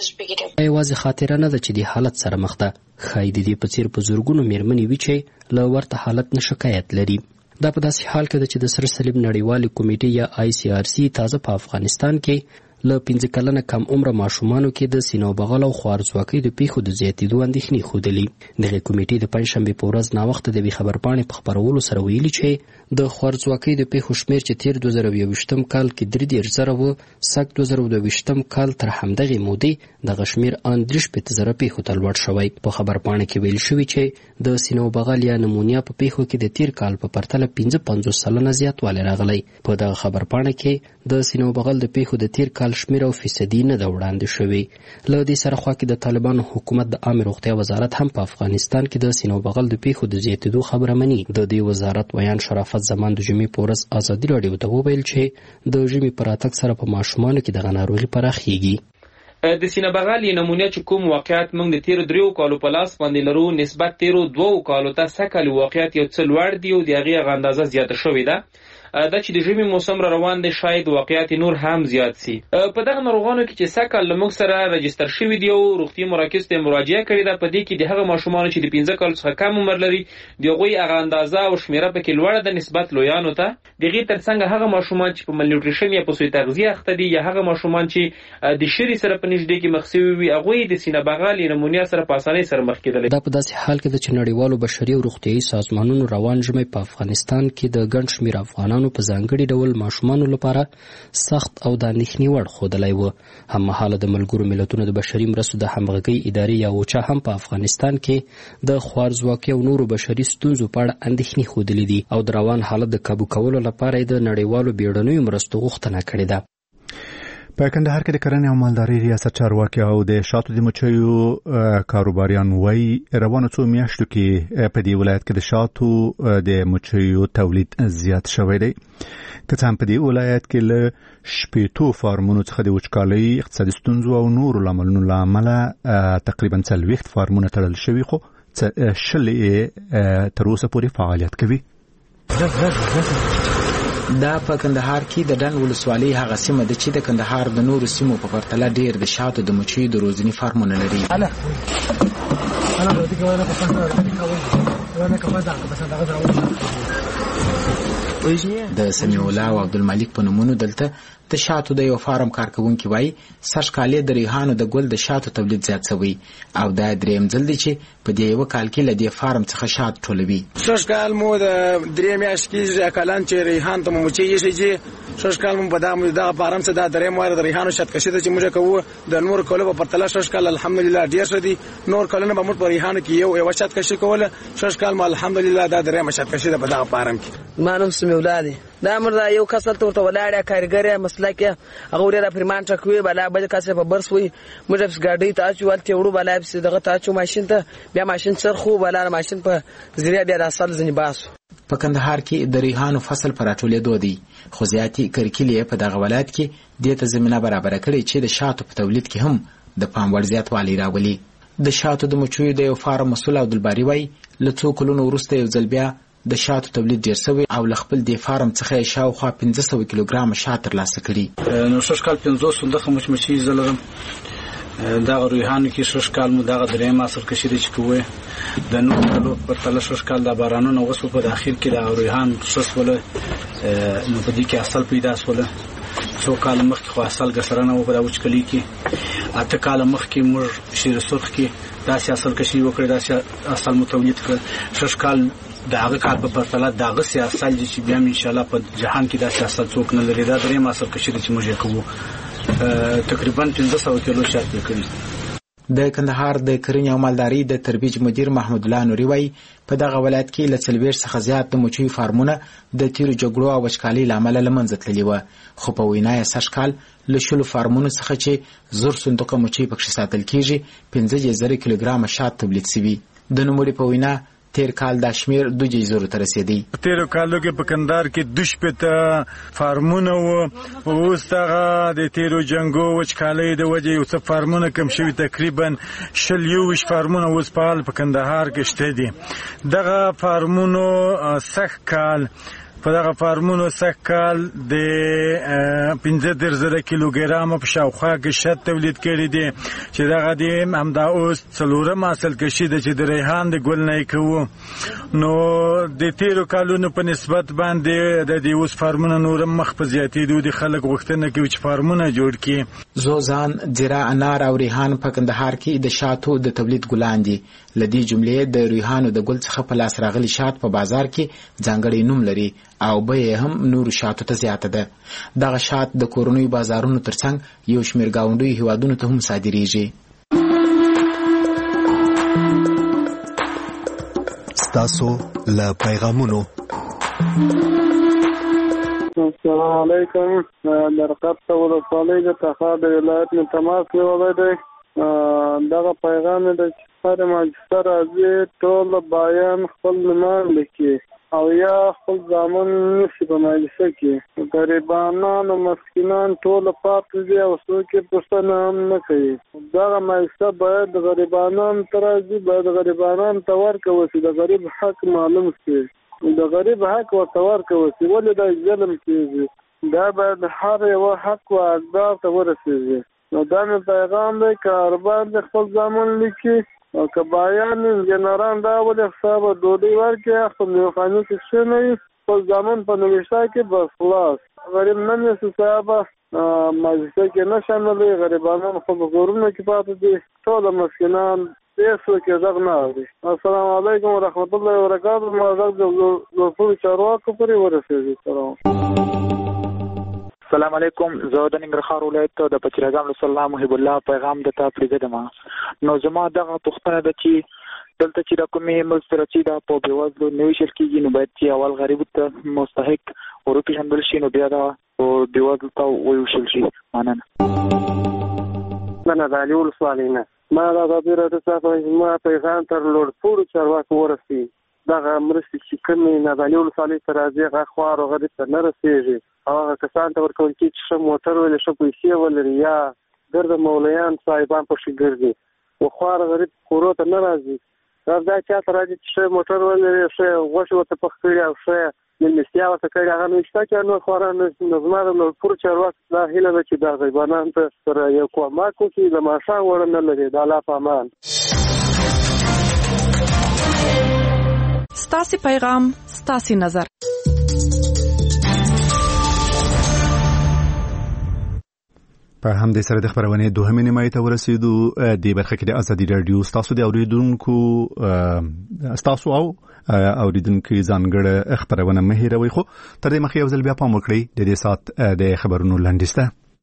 یوازې خاطره نه ده چې د حالت سره مخ ده، ښایي د دې په څیر په زرګونو مېرمنې وي چې له ورته حالت نه شکایت لري. دا په داسې حال کې ده چې د سره صلیب نړیوالې کمیټې یا ICRC تازه په افغانستان کې له 15 کلنه کم عمر ماشومانو کې د سینو بغل او خوارځواکۍ د پیښو د زیاتېدو اندېښنې ښودلې. دغه کمیټې د پنځشنبې په ورځ ناوخته د خبرپاڼې په خپرولو سره ویلي چې د خوارځواکۍ د پیښو شمېر چې تیر 2021 کال کې 3,000 و، سږ 2022 کال تر همدغې مودې دغه شمېر 3,000 پیښو ته لوړ شوی. په خبرپاڼه کې ویل شوي چې د سینو بغل یا نمونیا په پیښو کې د تیر کال په پرتله 55 سلنه زیاتوالی راغلی. په دغه خبرپاڼه کې د سینو بغل د پیښو د تیر کال شمېر او فیصدي نه ده وړاندې شوی. له دې سره خوا کې د طالبانو حکومت د عامه روغتیا وزارت هم په افغانستان کې د سینو بغل د پیښو د زیاتېدو خبره مني. د دې وزارت ویان شرافت زمان د جمعې په ورځ ازادي راډیو ته وویل چې د ژمي په راتګ سره په ماشومانو کې دغه ناروغي پراخېږي. د سینه بغل یا نمونیا چې کوم واقعیت موږ د تیرو 3 کالو په لاس باندې لرو نسبت تیرو 2 کالو ته سکهال واقعیت یو څه لوړ دی او د هغې اندازه زیاته شوې ده. دا چې د ژمي موسم را روان دی شاید واقعیت نور هم زیات سي. په دغه ناروغانو کې چې سکهال له موږ سره رجستر شوي دي او روغتي مراکز ته مراجعه کړې ده، په دې کې د هغه ماشومانو چې د 15 کال څخه کم عمر لري د هغوی هغه اندازه او شمیره پکې لوړه ده نسبت لویانو ته. د هغې ترڅنګ هغه ماشومان چې په مالنیوټریشن یا په سوء تغذیه اخته دي یا هغه ماشومان چې د شري سره په نږدې کې مخ شوي وي هغوی د سینه بغل یا نمونیا سره په اسانۍ سره مخ کېدلی. دا په داسې حال کې ده چې نړیوالو بشري او روغتیایي سازمانونو روان ژمی په افغانستان کې د ګڼ شمېر افغانانو په ځانګړي ماشومانو لپاره سخت او د اندېښنې وړ ښودلی و. هممهاله د ملګرو ملتونو د بشري مرستو د همغږۍ ادارې یا اوچا هم په افغانستان کې د خوارځواکۍ او نورو بشري ستونزو په اړه اندېښنې ښودلې دي او د روان حالت د کابو کولو لپاره د نړیوالو بیړنیو مرستو غوښتنه کړې ده. په کندهار کې د کرنې او مالدارۍ ریاست چارواکي او د شاتو د مچیو کاروباریان وایي روانو څو میاشتو کې په دې ولایت کې د شاتو د مچیو تولید زیات شوی دی. که څه هم په دې ولایت کې له 80 فارمونو څخه د وچکالۍ، اقتصادي ستونزو او نورو لاملونو له امله تقریبا 40 فارمونه تړل شوي، خو 10 تر اوسه پورې فعالیت کوي. دا په کندهار کې د ډنډ ولسوالۍ هغه سیمه ده چې د کندهار د نورو سیمو په پرتله ډیر د شاتو د مچیو د روزنې فارمونه لري. د سمیع الله او عبدالملک په نومونو دلته د شاتو د یو فارم کارکونکي وایي سږ کال د ریحانو د ګل د شاتو تولید زیات شوی او دا دریم ځل دی چې په دې یو کال کې له دې فارم څخه شات ټولوي. سږ کال مو د درې میاشتې کې کلان چې ریحان ته مچي یې سږ کال مو په دغه فارم څخه د دریم واره د ریحانو شات کشي ته چې موږ کوو د نور کولو په پرتله سږ کال الحمدلله ډیر شه دي. نور کلونه به موږ په ریحانو کې یو شات کشي کوله، سږ کال ما الحمدلله د دریم شات کشي په دغه فارم کې. ما نوم سمیع الله دی. دا مردا یو کسل ته ولاړه کارګر مسلک هغه ورته فرمان ټکوي بلا بل کسه په برس وي موږ په ګاډي ته اچو ولته وړو بلا په دغه ته اچو ماشين ته بیا ماشين سرخو بلا ماشين په ذریعہ بیا اصل ځنی باسو. په کندهار کې د ریحانو فصل پر ټولېدو دی، خو زیاتی کرکیلې په دغه ولایت کې د ته زمينه برابر کړي چې د شاتو په تولید کې هم د پام وړ زیاتوالی راولي. د شاتو د مچیو د یو فارم مسؤل عبدالباری وای له څو کلونو وروسته یو ځل بیا د شاتو تولید ډیر شوی او له خپل د فارم څخه شاوخوا 1500 کیلوګرام شات ترلاسه کړي. نو سږ کال 500 دغه مچمچي زلرم دا ریحانو کې سږ کال مو دغه درېم اثر کشي چې کوی د نور کلو په تل سږ کال د بارانونو وسو په اخر کې د ریحان سسوله نو په دې کې اصل پیدا سوله. څو کال مخکې خو اصل ګسرانه و په وچکلي کې، اته کال مخکې موږ شیر سرخ کې داسې اصل کشي وکړه، داسې اصل متولید کړ. سږ کال د هغه کار په پرتله دغه سیاست چې بیا ان شاء الله په جهان کې دا سیاست څوک نه لري. دا درې ماسر کشي چې موږ کوو تقریبا 1500 کیلو شات کړی. د کندهار د کرنې او مالدارۍ د ترویج مدیر محمود الله نوري وای په دغه ولایت کې له 40 څخه زیات د مچیو فارمونه د تیرو جګړو او وچکالۍ لامل لمنځه تللي و، خو په وینا یې سږ کال له 10 فارمونو څخه چې زر صندوقه مچي پکې ساتل کیږي 15,000 کیلوګرام شات تولید شوي. د نوموړي په وینا تیر کال د شمیر 2,000 ته رسیدي. تیر کالو کې په کندهار کې 2 فارمونه وو، اوس هغه د تیرو جنگو وچکالۍ د وجې یو څه فارمونه کم شوي، تقریبا 20 فارمونه اوس فعال په کندهار کې شته دي. دغه فارمونو سږ کال په دغه فارمونو سږ کال د 15,000 کیلوګرام په شاوخوا کې شات تولید کړي دي چې دغه د همدا اوس څلورم حاصل کشي د چې د ریحان د ګل نه کوو. نو د تیرو کالونو په نسبت باندې د دې اوس فارمونه نورم مخ په زیاتېدو دي. خلک غوښتنه کوي چې فارمونه جوړ کړي. زوزان، زیرا، انار او ریحان په کندهار کې د شاتو د تولید ګلان دي. لدی جملې د ریحانو د ګل څخه په لاس راغلي شات په بازار کې ځانګړی نوم لري او به هم نور شاتو ته زیاته ده. دغه شات د کورونوي بازارونو ترڅنګ یو شمېر گاونډي هیوادونو ته هم صادریږي. ستاسو له پیغامونو. السلام علیکم. درقبطه ولسوالۍ د تخار د ولایت نه تماس نیولی دی. دغه پیغام د هر ماجستر راځي ټول بایان خپل نومان لیکي او یا خپل ځامن نشي په مجلسه کې. غریبانان او مسکینان ټول پاتې دي او څوک یې پوښتنه هم نه کوي. دغه مجلسه باید د غریبانان ته راځي، باید غریبانان ته ورکوي چې د غریب حق معلوم شي، د غریب حق ورته ورکوي. ولې دا ظلم کېږي؟ دا باید هر یو حق و حقدار ته ورسېږي. نو دا مې پیغام دی که اربان د خپل ځامن لیکي او که بایان انجنران دا ولې حساب ډوډۍ ورکړي خپل میخانې کې کښېنوي خپل ځامن په نوشته کې بس خلاص. غریب نه نیسي صاحبه مجلسه کې نه شاملوي. غریبانان خو په کورونو کې پاتې دي، ټول مسکینان هېڅوک یې غږ نه اوري. السلام علیکم ورحمت الله وبرکاتو. ما غږ د ټولو چارواکو پورې ورسېږي. السلام علیکم. زه د ننګرهار ولایت د پچیراګام رسول الله محب الله پیغام د تا پرېږدم. نو زما دغه پوښتنه ده چې دلته چې د کومې مزد راځي دا په بېوزلو نه ویشل کېږي، نو باید چې اول غریب ته مستحق ورپېژندل شي نو بیا دا بېوزلو ته وویشل شي. مننه. د علي ولسوالۍ نه. ما د ازادي راډیو څخه زما پیغام تر لوړپوړو چارواکو ورسېږي. دغه مرستې چې کومې د علي ولسوالۍ ته راځي هغه خوار او غریب ته نه رسېږي او هغه کسانو ته ورکول کېږي چې ښه موټر ولري ښه پیسې ولري یا ګرده مولیان صاحبان پکې ګرځي او خوار غریب کورو ته نه راځي. دا چا ته راځي چې ښه موټر ولري ښه غوښې ورته پخ کړي او ښه مېلمستیا ورته کړي هغه نو شته چې نور خواران نو زما د لوړپوړو چارواکو دا هیله ده چې دا غریبانو ته سره یو کومک وکړي د ماښام وړ نه لري. د الله په امان. ستاسې پیغام ستاسې نظر. په همدې سره د خبرونې دوهمې نیمایي ته ورسېدو. د برخه کې د ازادي راډیو ستاسو د اوریدونکو او اوریدونکو ځانګړې خبرونه مه هېروئ. خو تر دې مخکې یو ځل بیا پام وکړئ د دې ساعت د خبرونو لنډیسته.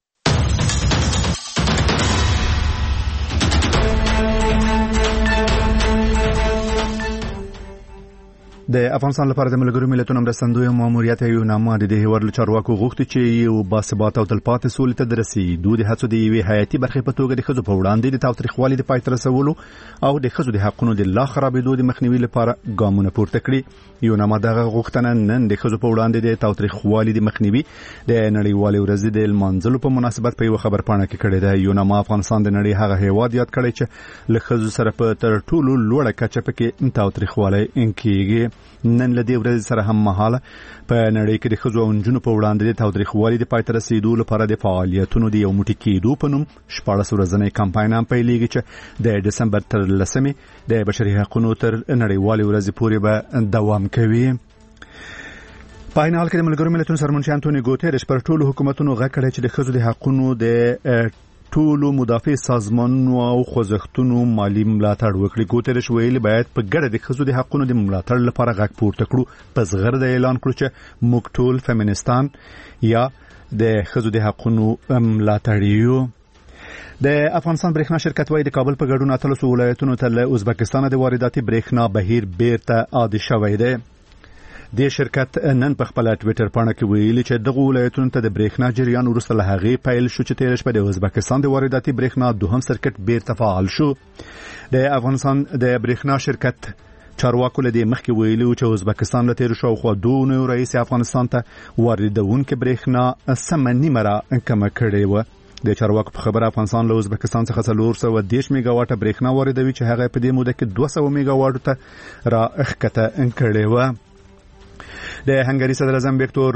د افغانستان لپاره د ملګرو ملتونو مرستندوی ماموریت یو نامه د هیواد له چارواکو غوښتي چې یو باثباته او تلپاتې سولې ته د رسېدو د هڅو د یوې حیاتي برخې په توګه د ښځو په وړاندې د تاوتریخوالي د پای ته رسولو او د ښځو د حقونو د لا خرابېدو د مخنیوي لپاره ګامونه پورته کړي. یو نامه دغه غوښتنه نن د ښځو په وړاندې د تاوتریخوالي د مخنیوي د نړیوالې ورځې د لمانځلو په مناسبت په یو خبرپاڼه کې کړې ده. یو نامه افغانستان د نړۍ هغه هیواد یاد کړی چې له ښځو سره په تر ټولو لوړه کچه پکې تاوتریخوالی کېږي. نن له دې ورځې سره هم مهاله په نړۍ کې د ښځو او نجونو په وړاندې د تاوتریخوالي د پای ته رسېدو لپاره د فعالیتونو د یو موټی کېدو په نوم 14 ورځنی کمپاین هم پیلېږي چې د ډسمبر تر 10 د بشري حقوقو تر نړیوالې ورځې پورې به دوام کوي. په عین حال کې د ملګرو ملتونو سرمنشي انټونی ګوتریش پر ټولو حکومتونو غږ کړی چې د ښځو د حقوقو د ټولو مدافع سازمانونو او خوځښتونو مالی ملاتړ وکړي. ګوتریش ویلي باید په ګډه د ښځو د حقوقو د ملاتړ لپاره غږ پورته کړو. په زغرده اعلان کړو چې موږ ټول فیمینستان یا د ښځو د حقوقو ملاتړیو. د افغانستان برېښنا شرکت وايي د کابل په ګډون 13 ولایتونو ته له ازبکستان د وارداتي برېښنا بهیر بیرته عادي شوی دی. د شرکت نن په خپل ټوئیټر باندې کې ویلي چې دغه ولایتونو ته د برېښنا جریان وروسته له هغې پیل شو چې تیر شپه د ازبکستان د وارداتي برېښنا دوهم سرکټ بیرته فعال شو. د افغانستان د برېښنا شرکت چارواکو له دې مخکې ویلي چې ازبکستان له تیر شاوخوا 2 اونیو راهیسې افغانستان ته واردونکې برېښنا سمه نیمه را کمه کړې وه. د چارواکو په خبره افغانستان له ازبکستان څخه 410 میگا واټه برېښنا واردوي چې هغه په دې موده کې 200 میگا واټو ته را اخکته کړې وه. د هنګري صدر اعظم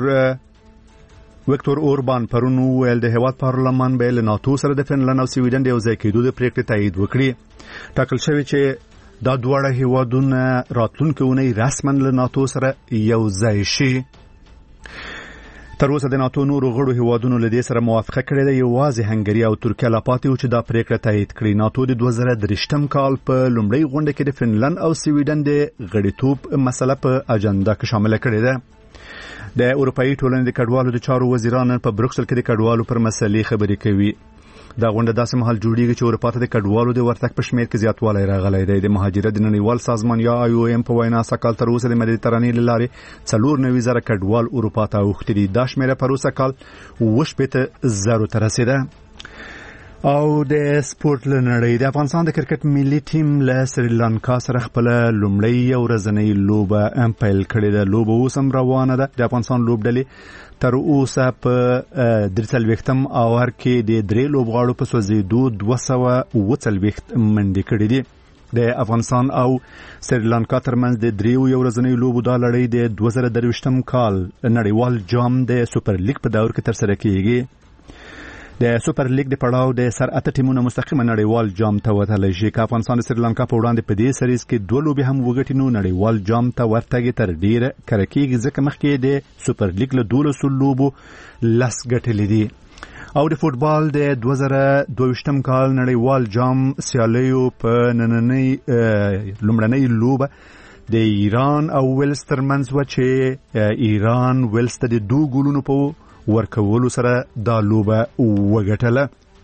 وکتور اوربان پرون ویل د هیواد پارلمان به له ناتو سره د فنلند او سویډن د یو ځای کېدو د پریکړې تایید وکړي. ټاکل شوی چې دا دواړه هیوادونه راتلونکي اونۍ رسما له ناتو سره یو ځای شي. تر اوسه د ناتو نورو غړو هیوادونو له دې سره موافقه کړې ده. یوازې هنګري او ترکیه لا پاتې و چې دا پریکړه تایید کړي. ناتو د 2023 کال په لومړۍ غونډه کې د فنلند او سویډن د غړیتوب مسله په اجنډا کې شامل کړې ده. د اروپאי ټولنې د کډوالو د چارو وزیران په بروکسل کې د کډوالو پر مسلې خبرې کوي. دا غونډه داسې مهال جوړیږي چې اروپا ته د کډوالو د ورتګ په شمېر کې زیاتوالی راغلی دی. د مهاجرت د نړیوال سازمان یا IOM په وینا سکهال تر اوسه د مدیترانې له لارې 94,000 کډوال اروپا ته اوښتي دي. دا شمېره پر اوسه کال 80,000 ته رسېده. او د سپورت له نړۍ د افغانستان د کرکټ ملي ټیم له سریلانکا سره خپل لومړی ورځنۍ لوبه پیل کړې ده. لوبه اوس هم روانه ده. د افغانستان لوبډلې تر اوسه په 43م اور کې د 3 لوبغاړو په سوځېدو 240 منډې کړې دي. د افغانستان او سریلانکا ترمنځ د 3 ورځنۍ لوبو دا لړۍ د 2023م کال نړیوال جام د سوپر لیګ په دور کې ترسره کیږي. د سوپر لیګ د پړاو د سر اته ټیمونو مستقیمه نړیوال جام ته وتلی شي. که افغانستان د سریلانکا په وړاندې په دې سریز کې 2 لوبې هم وګټي نو نړیوال جام ته ورتګ تر ډیره کره کېږي ځکه مخکې د سوپر لیګ له 12 لوبو 10 ګټلې دي. او د فوټبال د 2022م کال نړیوال جام سیالیو په نننۍ لومړنۍ لوبه د ایران او ویلز ترمنځ و چې ایران ویلز ته د 2 ګولونو په ورکولو سره دا لوبه وګټله.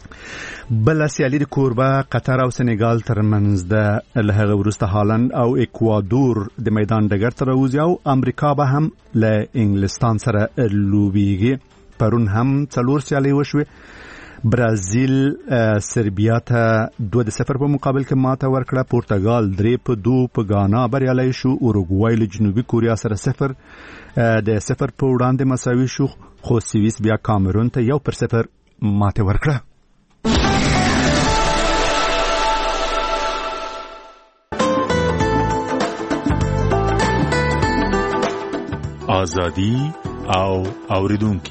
بل سیالي د کوربه قطر او سنغال ترمنځ د لهغه وروسته هالند او اکوادور د میدان ډګر ته راوځي او امریکا به هم له انګلستان سره لوبیږي. پرون هم 4 سیالي وشوه. برازیل سربیا ته 2-0 په مقابل کې ماته ورکړه. پرتګال 3-2 په غانا بریالي شو. اوروګوای له جنوبي کوریا سره 0 په وړاندې مساوي شو. خو سویس بیا کامرون ته 1-0 ماته ورکړه. آزادی او اوریدونکي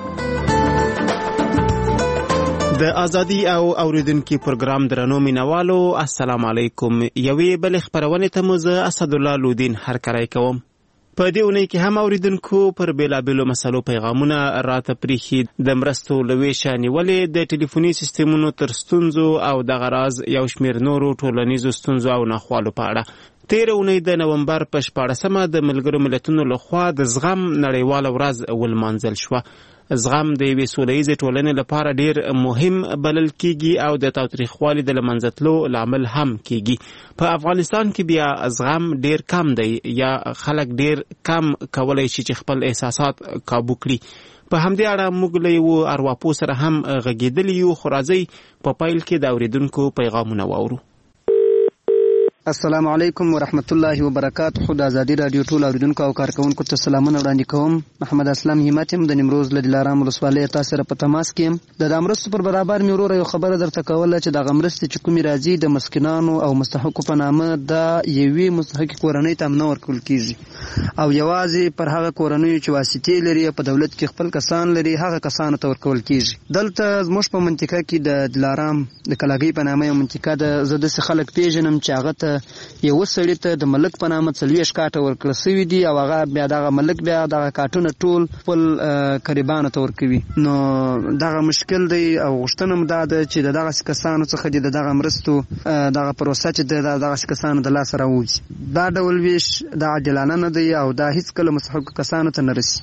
د ازادي او اوریدونکو پروګرام درنو مینوالو السلام علیکم. یوې بل خبرونه ته مو زه اسد الله لودین هرکړی کوم. په دې اونۍ کې هم اوریدونکو پر بیلابیلو مسلو پیغامونه راته پریخي. د مرستو لويشه نیولې د ټلیفوني سیستمونو تر ستونزو او د غراز یو شمیر نورو ټولنیزو ستونزو او ناخوالو په اړه. تیر اونۍ د نومبر په 14مه د ملګرو ملتونو لخوا د زغم نړیواله ورځ ولمانځل شوه. زغم د یوې سولهییزې ټولنې لپاره ډیر مهم بلل کیږي او د تاوتریخوالي د لمنځتلو لامل هم کیږي. په افغانستان کې بیا زغم ډیر کم دی یا خلک ډیر کم کولای شي چې خپل احساسات کابو کړي. په همدې اړه موږ له یو ارواپوه سره هم غږېدلي یو. خو راځئ په پیل کې د اوریدونکو پیغامونه واورو. السلام علیکم ورحمت الله وبرکاته. خو د ازادي رادیو ټول اوریدونکو او کارکونکو ته سلامونه وړاندې کوم. محمد اسلام همت يم د نیمروز له دلارام ولسوالۍ تاسو سره په تماس کې يم. د امرستو پر برابر مې ورور یو خبره درته کوله چې د غمرست چې کومي راځي د مسکینانو او مستحقو په نامه د یوې مستحق کورنۍ ته نه ورکول کیږي او یوازې پر هغه کورنۍ چې واسطې لري په دولت کې خپل کسان لري هغه کسانو ته ورکول کیږي. دلته زموږ په منطقه کې د دلارام د کلاګي په نامه یو منطقه ده. زه د خلک پیژنم چې هغه ته یو سړی ته د ملک په نامه 40 کاټه ورکړل شوی دی او هغه بیا دغه ملک بیا دغه کاټونه ټول خپل قریبانو ته ورکوي. نو دغه مشکل دی او غوښتنه مو دا ده چې دغه کسانو څخه دغه مرستو دغه پروسه چې دغه کسانو د لاس راوځي دا ډول ویش د عادلانه نه دی او دا هیڅ کله مستحق کسانو ته نه رسي.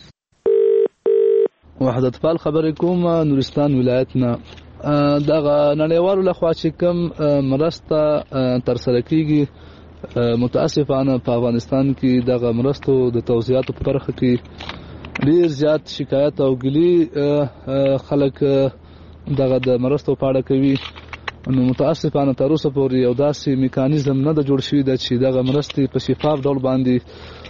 وحدت پال خبرې کوم نورستان ولایت نه. دغه نړیوالو لخوا چې کوم مرسته تر سره کیږي متاسفانه په افغانستان کې دغه مرستو د توزیعاتو په برخه کې ډیر زیات شکایت او ګیلي خلک دغه د مرستو په اړه کوي. نو متاسفانه تر اوسه پورې یو داسې میکانیزم نه د جوړ شوی د چې دغه مرستې په شفاف ډول باندې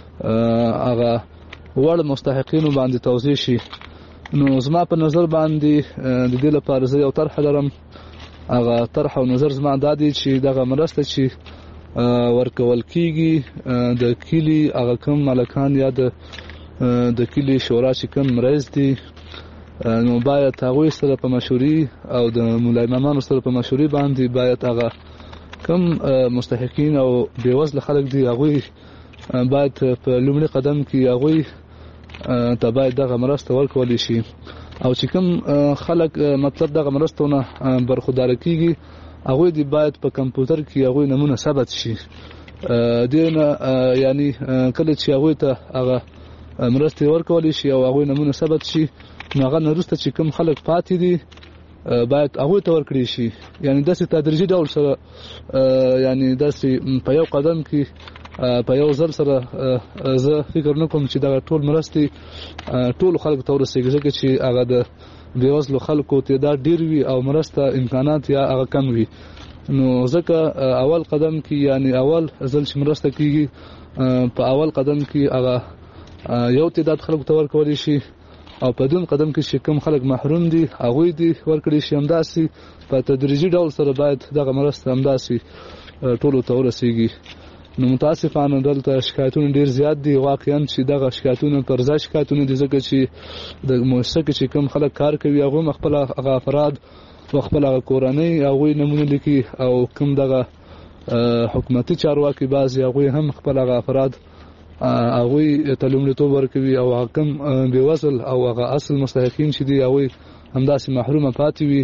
هغه وړ مستحقینو باندې توزیع شي. نو زما په نظر باندې د دې لپاره زه یو طرح لرم. هغه طرح او نظر زما دا دی چې دغه مرسته چې ورکول کیږي د کلی هغه کوم مالکان یا د کلی شورا چې کوم رئیس دی نو باید هغوی سره په مشوري او د مولا امامانو سره په مشوري باندې باید هغه کوم مستحقین او بیوزله خلک دی هغوی باید په لومړي قدم کې هغوی ته باید دغه مرسته ورکول شي او چې کوم خلک مطلب دغه مرستونه برخوردار کیږي هغوی دی باید په کمپیوټر کې هغوی نمونه ثبت شي. دینه یعنی کله چې هغوی ته هغه مرستې ورکول شي او هغوی نمونه ثبت شي نو هغه وروسته چې کوم خلک پاتې دي باید هغوی ته ورکړي شي. یعنی داسې تدریجي ډول سره یعنی داسې په یو قدم کې په یو ځل سره زه فکر نه کوم چې دا ټول مرستې ټول خلکو ته ورسیږي ځکه چې هغه د بیوزلو خلکو تعداد ډیر وي او مرسته امکانات یا هغه کم وي. نو ځکه اول قدم کې یعنی اول ځل چې مرسته کیږي په اول قدم کې هغه یو تعداد خلکو ته ورکول شي او په دویم قدم کې چې کوم خلک محروم دي هغوی دي ورکړي شي. همداسې په تدریجي ډول سره باید دغه مرسته همداسې ټولو ته ورسیږي. نو متاسفانه دلته شکایتونه ډیر زیات دي. واقعا چې دغه شکایتونه پر ځای شکایتونه دي ځکه چې د مؤسسه کې چې کوم خلک کار کوي هغه خپل افراد او خپل کورنۍ هغوی نمونه لیکي او کوم دغه حکومتي چارواکي بعضې هغوی هم خپل افراد هغوی ته لومړیتوب ورکوي او هغه کوم بېوزل او هغه اصل مستحقین چې دي هغوی همداسې محرومه پاتې وي.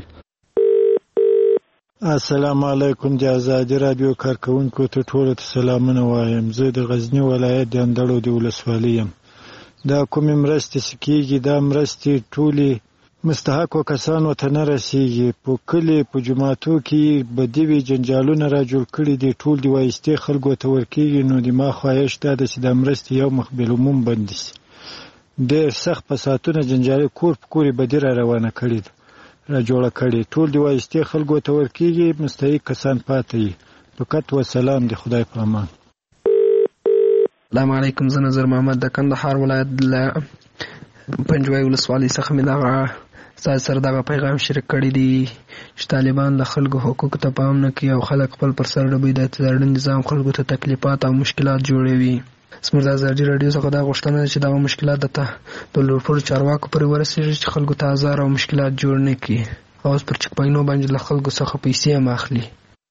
السلام علیکم. د ازادي رادیو کارکونکو ته ټولو ته سلامونه وایم. زه د غزني ولایت د اندړو د ولسوالۍ یم. دا کومې مرستې چې کېږي دا مرستې ټولې مستحقو کسانو ته نه رسیږي. په کلي په جوماتو کې بدوي جنجالونه را جوړ کړي دي، ټول د وایستې خلکو ته ورکېږي. نو د ما خواهش دا ده چې د مرستې یو مخ بالعموم بند شي. ډېر سخت فسادونه جنجالي کور په کور بدي را روانه کړي ده، را جوړه کړي. ټول د وایستې خلکو ته ورکېږي، مستحق کسان پاتې وي. فقط وسلام، د خدای په امان. السلام علیکم. زه نظر محمد د کندهار ولایت له پنجوای ولسوالۍ څخه مې دغه ستاسو سره دغه پیغام شریک کړی دی چې طالبان د خلکو حقوقو ته پام نه کوي او خلک خپل پر سر ډبوي. د اعتدالي نظام خلکو ته تکلیفات او مشکلات جوړوي. زموږ د ازادي راډیو څخه دا غوښتنه ده چې دغه مشکلات د لوړپوړو چارواکو پورې ورسېږي چې خلکو ته ازار او مشکلات جوړ نه کړي. اوس پر چک پاینو باندې له خلکو څخه پیسې هم اخلي.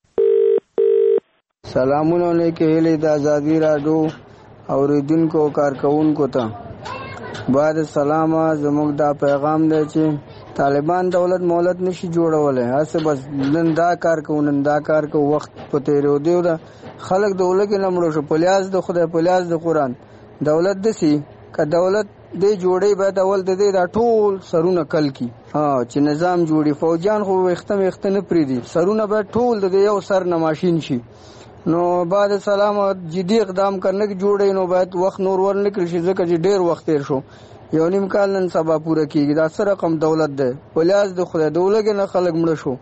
سلامونه علیکم. هیله د ازادي راډیو اوریدونکو او کارکونکو ته بعد سلامه زموږ دا پیغام دی چې طالبان دولت مولت نشي جوړولای. هسه بس نن دا کار کوو نن دا کار کوو، وخت په تیرېدو ده. خلک د ولګې نه مړه شو. په لیاز د خدای په لیاز د قرآن دولت دسي که دولت دې جوړی باید اول د دې دا ټول سرونه کل کی چې نظام جوړي. فوجان خو وخته نه پریدي، سرونه باید ټول د یو سر نه ماشین شي. نو بعد سلام جدي اقدام کرنے کی جوړې نو باید وخت نور ورنکړي شي ځکه چې ډېر وخت تیر شو. یو نیم کال نن سبا پوره کیږي. دا سره رقم دولت ده، ولیاز د خدای دولګې نه خلک مړه شو.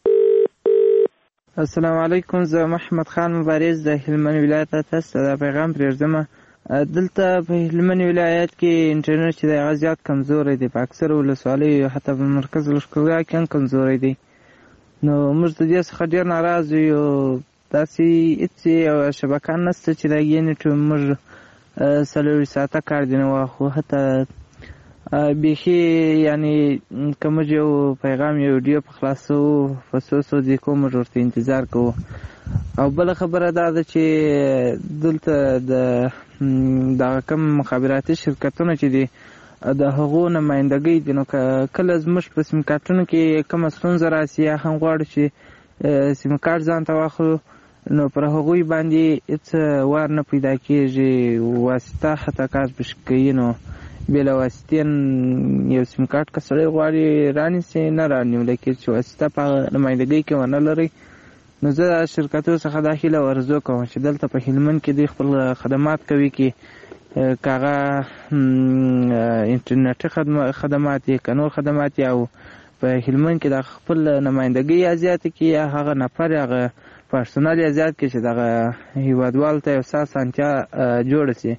السلام علیکم. زه محمد خان مبارز د هلمند ولایت تاسو ته پیغام پرېږدم. دلته په هلمند ولایت کې انټرنیټ چې د غزيات کمزوري دی، په اکثر ولسوالیو حتی په مرکز لښکرګاه کې هم کمزوري دی. نو موږ د دې څخه ډېر ناراضه یو. داسې هېڅ شبکه نشته چې د یونټ موږ 40 ساعته کار دی نه واخلو. حتی بیخي یعنی که موږ یو پیغام یو ویډیو په خلاصو په څو دقیقو موږ ورته انتظار کوو. او بله خبره دا ده چې دلته دغه کوم مخابراتي شرکتونه چې دي د هغو نمایندګۍ دي، نو کله زموږ په سیم کارټونو کې کومه ستونزه راسي یا هم غواړو چې سیم کارت ځان ته واخلو، نو پر هغوی باندې هېڅ وار نه پیدا کېږي. واسطه حتی کار پشي کوي. نو بېله واسطې یو سیم کارت که سړی غواړي رانیسي نه رانیولی کېږي چې واسطه په هغه نمایندګۍ کې ونه لرئ. نو زه د شرکتونو څخه دا هیله ورزو کوم چې دلته په هلمند کې دوی خپل خدمات کوي، کې که هغه انټرنیټي خدمات یې که نور خدمات یې، او په هلمند کې د خپل نمایندګۍ یا زیاته کې یا هغه نفر هغه پرسونل یا زیات کې چې دغه هیوادوالو ته یو څه اسانتیا جوړه شي.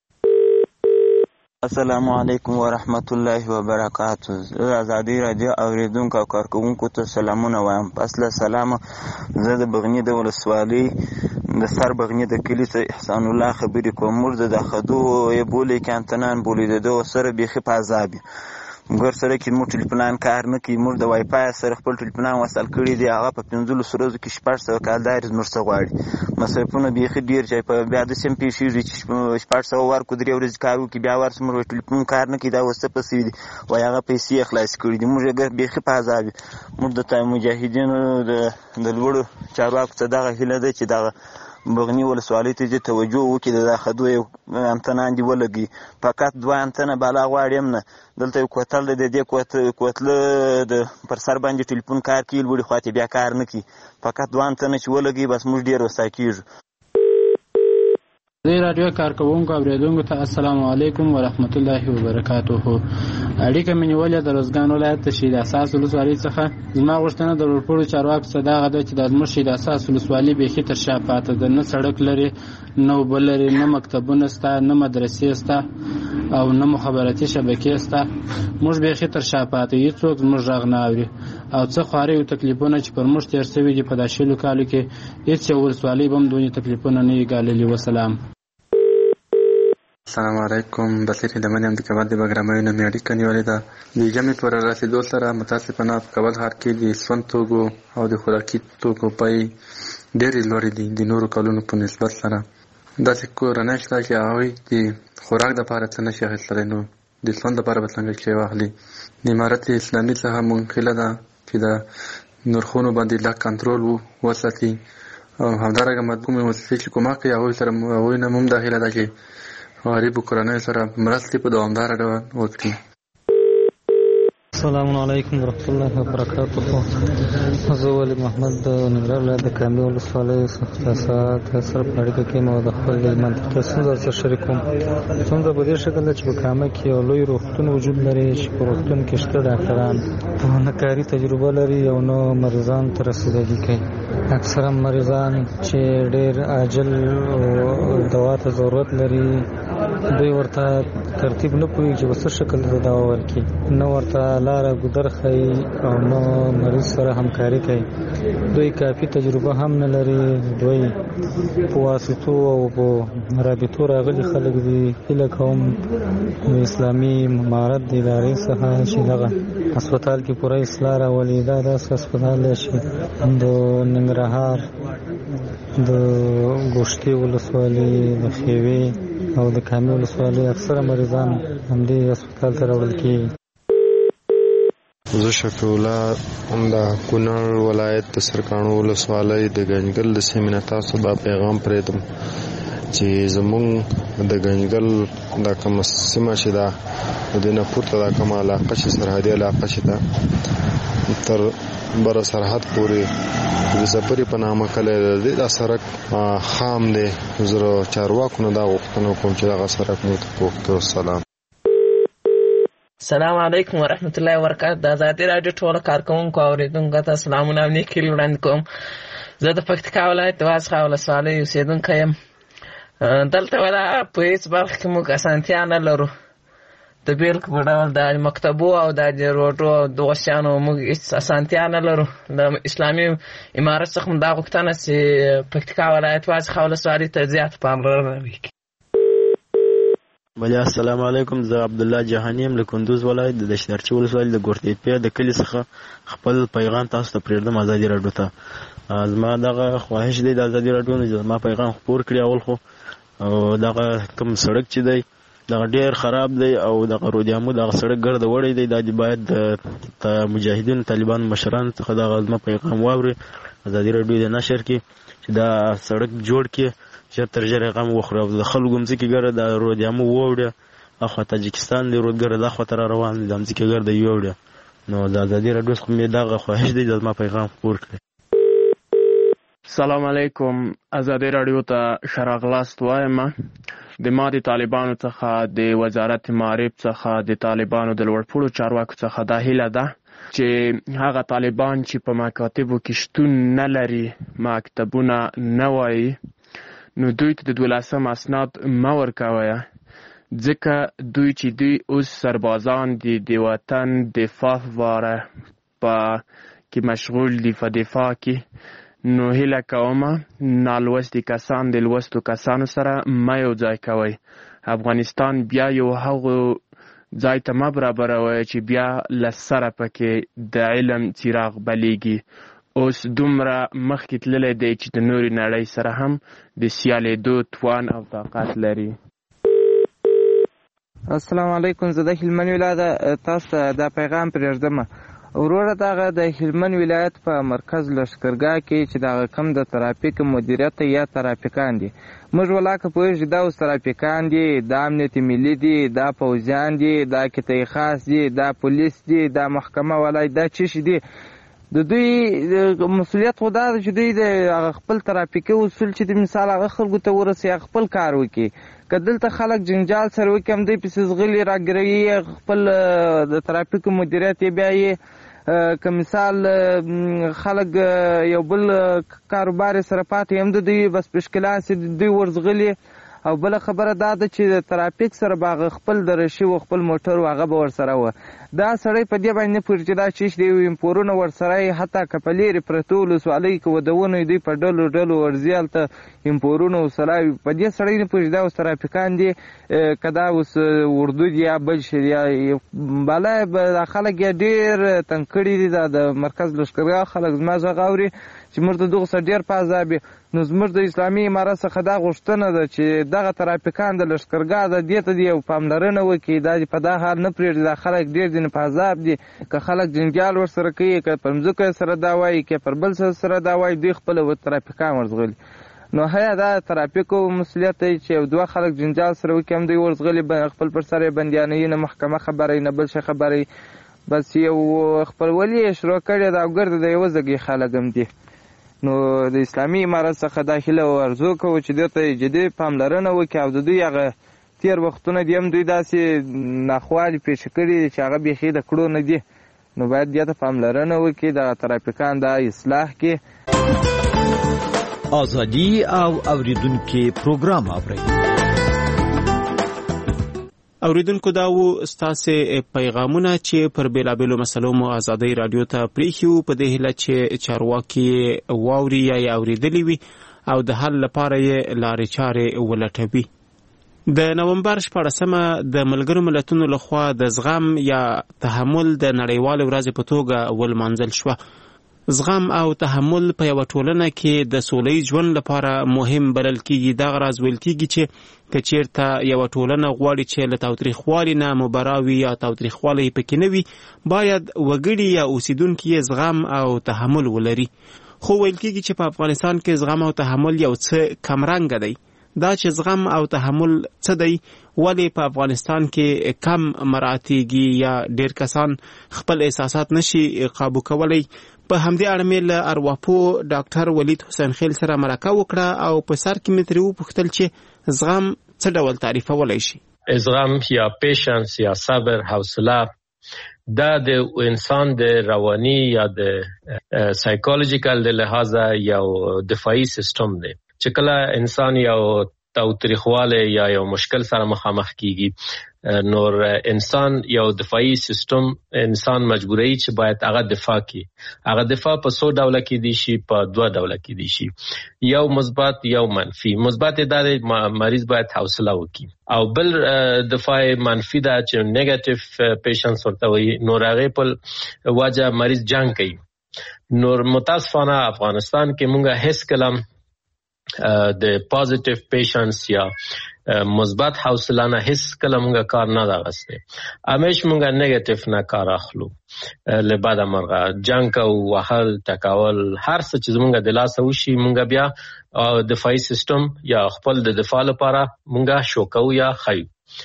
السلام علیکم ورحمت الله وبرکاته. زه ازادي راډیو اوریدونکو او کارکوونکو ته سلامونه وایم. پس له سلامه زه د بغنی د ولسوالۍ د سر بغنی د کلي څخه احسان الله خبرې کوم. موږ د خدو یې بولې کانتنان بولې د سره بیخي په عذاب ګور سره کې مو ټلیفونان کار نه کوي. موږ د وای فای سره خپل ټلیفونان وصل کړي دي، هغه په 15 ورځو کې 600 کالدار زموږ څخه غواړي. مصرفونه بیخي ډیر چې په بیا د سیم پیښې چې 600 ورکو 3 ورځې کارو کې بیا ورس موږ ټلیفون کار نه کوي. دا وسته پسې دي وای هغه پیسې خلاص کړي دي. موږ بیخي په عذاب. موږ د مجاهدینو د لوړو چارواکو ته دغه هیله ده چې دغه بغنی ولسوالۍ ته توجه وکړي. د خدو یو انتنان دی ولګي، فقط 2 انتنه بالا غواړم نه. دلته یو کوتل د دې کوتله د پر سر باندې ټلیفون کار کوي، وړي خواته بیا کار نه کوي. فقط 2 انتنه چې ولګي بس موږ ډیر وسا کیږو. د رادیو کارکوونکو اوریدونکو ته السلام علیکم ورحمت الله وبرکاته. اړیکه مې نیولې د روزګان ولایت د شهید اساس ولسوالۍ څخه. زما غوښتنه د لوړپوړو چارواکو څخه دغه ده چې د زموږ شهید اساس ولسوالۍ بیخي تر شا پاته ده. نه سړک لري، نه اوبه لري، نه مکتبونه شته، نه مدرسې شته او نه مخابراتي شبکې شته. موږ بیخي تر شا پاته، هېڅوک زموږ غږ نه اوري. او څه خواري او تکلیفونه چې پر موږ تېر شوي دي په دا شلو کالو کې، هېڅ یو ولسوالۍ به هم دونې تکلیفونه نه یې ګاللي. وسلام. السلام علیکم. بصیر د منیم د کابل د بګرامۍ نه مې اړیکه نیولې ده. د جمعې پر رسېدو سره متاسفانه په کابل ښار کې د سون توکو او د خوراکي توکو پای ډېرې لوړې دي د نورو کلونو په نسبت سره. داسې کورنۍ شته چې هغوی د خوراک دپاره څه نشي اخیستلی، نو د سون دپاره به څنګه شی واخلي. د امارت اسلامي څخه مونږ هیله ده چې د نرخونو باندې لږ کنټرول وساتي، او همدارنګه کومې مؤسسې چې کومک کوي هغوی نه هم دا هیله ده چې غریبو کورنیو سره مرستې په دوامداره ډول وکړي. السلام علیکم ورحمۃ اللہ وبرکاتہ. زه ولی محمد د ننګرهار ولایت د کامې ولسوالۍ څخه سره په اړیکه کې مو د خپل منطقې ستونزه سره شریکوم. ستونزه په دې شکل ده چې په کامه کې یو لوی روغتون وجود لري چې په روغتون کې شته ډاکټران نه کاري تجربه لري او نو مریضان ته رسیدګي کوي. اکثرا مریضان چې ډېر عاجل دوا ته ضرورت لري دوی ورته ترتیب نه پوهېږي چې په څه شکل د دوا ورکړي، نه ورته لاره ګودر ښیي او نه مریض سره همکاري کوي. دوی کافي تجربه هم نه لري. دوی په واسطو او په رابطو راغلي خلک دي. هیله کوم د اسلامي امارت د ادارې څخه چې دغه هسپتال کې پوره اصلاح راولي. دا داسې هسپتال دی چې د ننګرهار د ګوشتې ولسوالۍ د خیوې او د کامې ولسوالۍ اکثره مریضان همدې هسپتال ته راوړل کېږي. زه شفیع الله د کونړ ولایت د سرکاڼو ولسوالۍ د ګنجګل د سیمې نه تاسو دا پیغام پرېږدم چې زمونږ د ګنجګل دا کومه سیمه چې ده د دې نه پورته دا کومه علاقه چې سرحدي علاقه چې ده تر بره سرحد پورې د سفرې په نامه کلی دی. دا سړک خام دی. زه چارواکو نه دا غوښتنه کوم چې دغه سړک موږ ته پوښتو. سلام. السلام علیکم ورحمت الله وبرکاتہ. د ازادي راډیو ټولو کارکوونکو او اورېدونکو ته سلامونه او نیکې وړاندې کوم. زه د پکتیکا ولایت د وازخه ولسوالۍ اوسېدونکی یم. دلته ولا په هېڅ برخه کې موږ اسانتیا نه لرو. د بیلګې په ډول د مکتبو او د روډو او دغو شیانو موږ هېڅ اسانتیا نه لرو. د اسلامي امارت څخه مو دا غوښتنه چې پکتیکا ولایت وازخه ولسوالۍ ته زیاته پاملرنه وکړي. بله السلام علیکم. زه عبدالله جهانی یم له کندوز ولایت د دشتارچي ولسوالۍ د ګورتیپیا د کلي څخه خپل پیغام تاسو ته پرېږدم ازادي راډیو ته. زما دغه خواهش دی د ازادي راډیو نه زما پیغام خپور کړي. اول خو دغه کوم سړک چې دی دغه ډېر خراب دی او دغه رودیامو دغه سړک ګرده وړی دی. دا دې باید د مجاهدینو طالبانو مشرانو څخه دغه زما پیغام واوري، ازادي راډیو یې نشر کړي چې دا سړک جوړ کړي، ژر تر ژره غم وخوري او د خلکو مځکې ګرده د رودیامو ووړي. اخوا تاجکستان دی رود ګرده اخوا ته را روان دی، د مځکې ګرده یې ووړي. نو د ازادي راډیو څخه مې دغه خواهش دی د زما پیغام خپور کړي. سلام علیکم. ازادي راډیو ته ښه راغلاست وایم. د ما د طالبانو څخه د وزارت معارف څخه د طالبانو د لوړپوړو چارواکو څخه دا هیله ده چې هغه طالبان چې په مکاتبو کې شتون نه لري، مکتبونه نه وایي، نو دوی ته د 12 اسناد مه ورکوئ، ځکه دوی چې دوی اوس سربازان دي د وطن دفاع لپاره په کې مشغول دي په دفاع کې. نو هیله کومه نالوستي کسان د لوستو کسانو سره مه یو ځای کوئ. افغانستان بیا یو هغو ځای ته مه برابروئ چې بیا له سره پکې د علم څراغ بلیږي. اوس دومره مخکې تللی دی چې د نورې نړۍ سره هم د سیالېدو توان او طاقت لري. السلام علیکم. زه د هلمند ولایت تاسو ته دا پیغام پرېږدم. وروره دغه د هلمند ولایت په مرکز لښکرګاه کې چې دغه کم د ترافیک مدیریت یا ترافیکان دي، موږ ولاکه پوهېږو دا اوس ترافیکان دي، دا امنیت ملي دي، دا پوځیان دي، دا کتۍ خاص دي، دا پولیس دي، دا محکمه ولای، دا څه شي دي. د دوی مسؤلیت خو دا ده چې دوی د خپل ترافیکي اصول چې د مثال هغه خلکو ته ورسوي، خپل کار وکړي. که دلته خلک جنجال سره وکړي همدوی پسې زغلي راګروي خپل د ترافیکو مدیریت یې بیا یې که مثال خلک یو بل کاروبار سره پاتې هم د دوی بس پشکلان سي دوی ورزغلي. او بله خبره دا ده چې د ترافیک سره به هغه خپل درشي و خپل موټر و هغه به ورسره و. دا سړی په دې باندې نه پوهېږي چې دا چیش دی امپورونه ورسره یې حتی که په لرې پرتو ولسوالۍ کې ودونه دوی په ډلو ډلو ورځي هلته امپورونه ورسره وي. په دې سړی نه پوهېږي دا اوس ترافیکان دي که دا اوس اردو دي یا بل شي دي. بالا دا خلک یې ډېر تنګ کړي دي. دا د مرکز لښکرګاه خلک زما غږ اوري چې موږ د دغو سره ډېر په عذاب یو. نو زموږ د اسلامي امارت څخه دا غوښتنه ده چې دغه ترافیکان د لښکرګاه د دې ته دي یو پاملرنه وکړي. دا په دا حال نه پرېږدي. دا خلک ډېر دي په عذاب دي. که خلک جنجال ورسره کوي، که پر مځکه سره دا وایي، که پر بل سره دا وایي، دوی خپله ترافیکان ورزغلي. نو هیا دا ترافیکو مسؤلیت دی چې یو دوه خلک جنجال سره وکړي هم دوی ورزغلي، خپل پر سر یې بندیانوي، نه محکمه خبره نه بل شی خبره. بس یو خپلولي یې شروع کړې ده او ګرد د یوه ځګي خلک هم دي. نو د اسلامي امارت څخه داخله ارزو کوو چې دوی ته جدي پاملرنه وکړي او د دوی هغه تېر وختونه دي هم دوی داسې ناخوالې پېښې کړي دي چې هغه بیخي د کړو نه دي. نو باید دې ته پاملرنه وکړي، دغه ترافیکان دا اصلاح کړي. ازادي او اوریدونکو پروګرام اورئ. اوریدونکو دا وو ستاسې پیغامونه چې پر بیلابیلو مسلو مو ازادۍ رادیو ته پریښي په دې هیله چې چارواکي واوري یا اوریدلی وي او د حل لپاره یې لارې چارې ولټوي. د نومبر 14 د ملګرو ملتونو لخوا د زغم یا تحمل د نړیوال ورځې په توګه ولمانځل شوه. زغم او تحمل په یو ټولنه کې د سولې ژوند لپاره مهم بلل کیږي. دا غراز ویل کیږي چې کچیرته یو ټولنه غواړي چې له تاوتریخوالي نه مبراوي یا تاوتریخوالي پکې نه وي، باید وګړي یا اوسیدونکي زغم او تحمل ولري. خو ویل کیږي چې په افغانستان کې زغم او تحمل یو څه کمرنګ دی. دا چې زغم او تحمل څه دی، ولې په افغانستان کې کم مراتیږي یا ډیر کسان خپل احساسات نشي قابو کولی. په همدې اړه مې له ارواپوه ډاکټر ولید حسین خیل سره مرکه وکړه او په سر کې مې ترې وپوښتل چې زغم څه ډول تعریفولی شي. زغم یا پیشنس یا صبر، حوصله، دا د انسان د رواني یا د سایکولوژیکل د لحاظه یو دفاعي سیستم دی چې کله انسان یو تاوتریخواله یا یو مشکل سره مخامخ کیږي، نور انسان یو دفاعي سیستم انسان مجبوری چې باید هغه دفاع کی. هغه دفاع په 100 ډوله کې دي شي، په 2 ډوله کې دي شي، یو مثبت یو منفي. مثبت دا مریض باید حوصله وکړي او بل دفاع منفي دا چې نیگیټیو پیشنس ورته وي، نور هغه په وجه مریض جنگ کوي. نور متاسفانه افغانستان کې مونږه هیڅ کلم د پوزټیو پیشنس یا مثبت حوصله نه هیڅ کله مونږه کار نه راغسته. همیش مونږه نیگیټیو نه کار اخلو. له بعد مرغه جنگ او وهل ټکاول هر څه چې مونږه د لاس وشي مونږه بیا دفاعي سیستم یا خپل د دفاع لپاره مونږه شوکو یا خایو.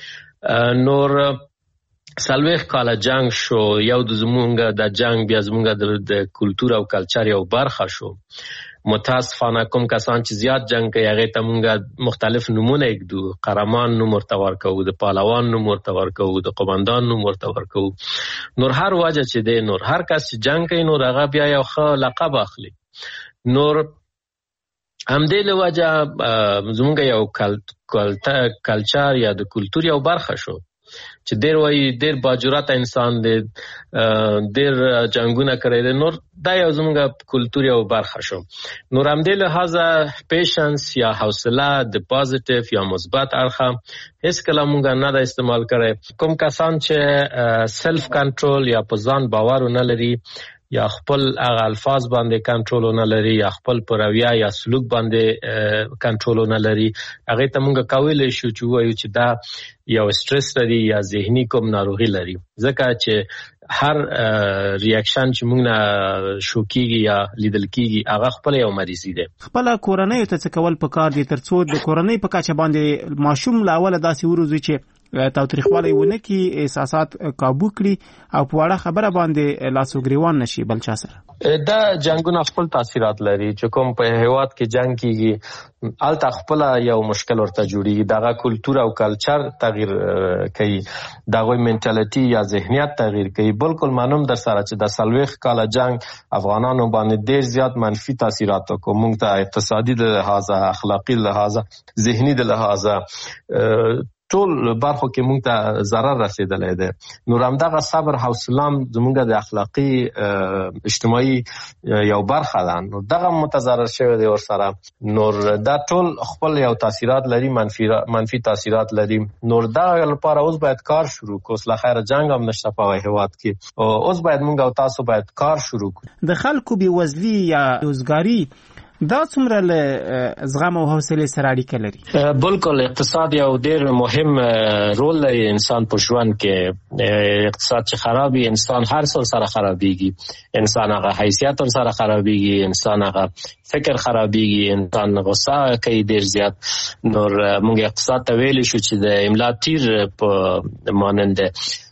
نور سلويخ کاله جنگ شو، یو د زمونږه د جنگ بیا زمونږه د کلچر او کلچر یو برخه شو. متاسفانه کوم کسان چې زیات جنگ کوي هغه ته مونږه مختلف نمونه یکدو، قهرمان نوم ورته ورکو، د پهلوان نوم ورته ورکو، د قومندان نوم ورته ورکو. نور هر وجه چې دی، نور هر کس چې جنگ کوي نور هغه بیا یو ښه لقب اخلي. نور همدې له وجه زمونږ یو کلچر یا د کلچر یو برخه شو چې ډیر وایي ډیر باجرات انسان دی، ډیر جنگونه کړی دی. نور دا یو زموږ کلچر یو برخه شو. نور همدې لحاظه پیشنس یا حوصله د پوزټیو یا مثبت اړخه هیڅ کله مونږ نه دا استعمال کړی. کوم کسان چې سلف کنټرول یا په ځان باور نه لري یا خپل هغه الفاظ باندې کنټرول نه لري یا خپل پر رویه یا سلوک باندې کنټرول نه لري، هغه ته مونږ کولی شو چې وایو چې دا یو سټرس لري یا ذهني کوم ناروغي لري. ځکه چې هر ریاکشن چې مونږ نه شوکیږي یا لیدل کیږي هغه خپل یو مریضي دی. خپل کورنۍ ته څه کول پکار دي ترڅو د کورنۍ په کچه باندې ماشوم لا ول داسې وروزي چې تاوتریخوالی ونه کی، احساسات قابو کړي او په وړه خبره باندې لاسو ګریوان نشي بل چا سره. دا جنگونه خپل تاثیرات لري چې کوم په هیواد کې جنگ کیږي الته خپل یو مشکل ورته جوړیږي، دغه کلچر او کلچر تغییر کوي، دغه منټالیټي یا ذهنیت تغییر کوي. بالکل معلوم در سره چې د سلويخ کاله جنگ افغانانو باندې ډیر زیات منفي تاثیرات وکړو، موږ ته اقتصادي د لحاظه، اخلاقی لحاظه، ذهنی د لحاظه ټول برخو کې موږ ته ضرر رسیدلی دی. نور همدغه صبر حوصله زموږ د اخلاقی اجتماعي یو برخه ده، نو دغه متضرر شوی دی ورسره. نور دا ټول خپل یو تاثیرات لري، منفي تاثیرات لري. نور دغه لپاره اوس باید کار شروع کړو. اوس له خیره جنګ هم نشته په هیواد کې، اوس باید موږ او تاسو باید کار شروع کړو. د خلکو بېوزلي یا روزګاري دا څومره له زغم او حوصلې سره اړیکه لري؟ بالکل اقتصاد یو ډیر مهم رول لري انسان په ژوند کې. اقتصاد چې خرابي انسان هر څه سره خرابيږي، انسان هغه حیثیت سره خرابيږي، انسان هغه فکر خرابيږي، انسان غوسه کوي ډیر زیات. نور موږ اقتصاد ته ویل شو چې د املا تیر په مانند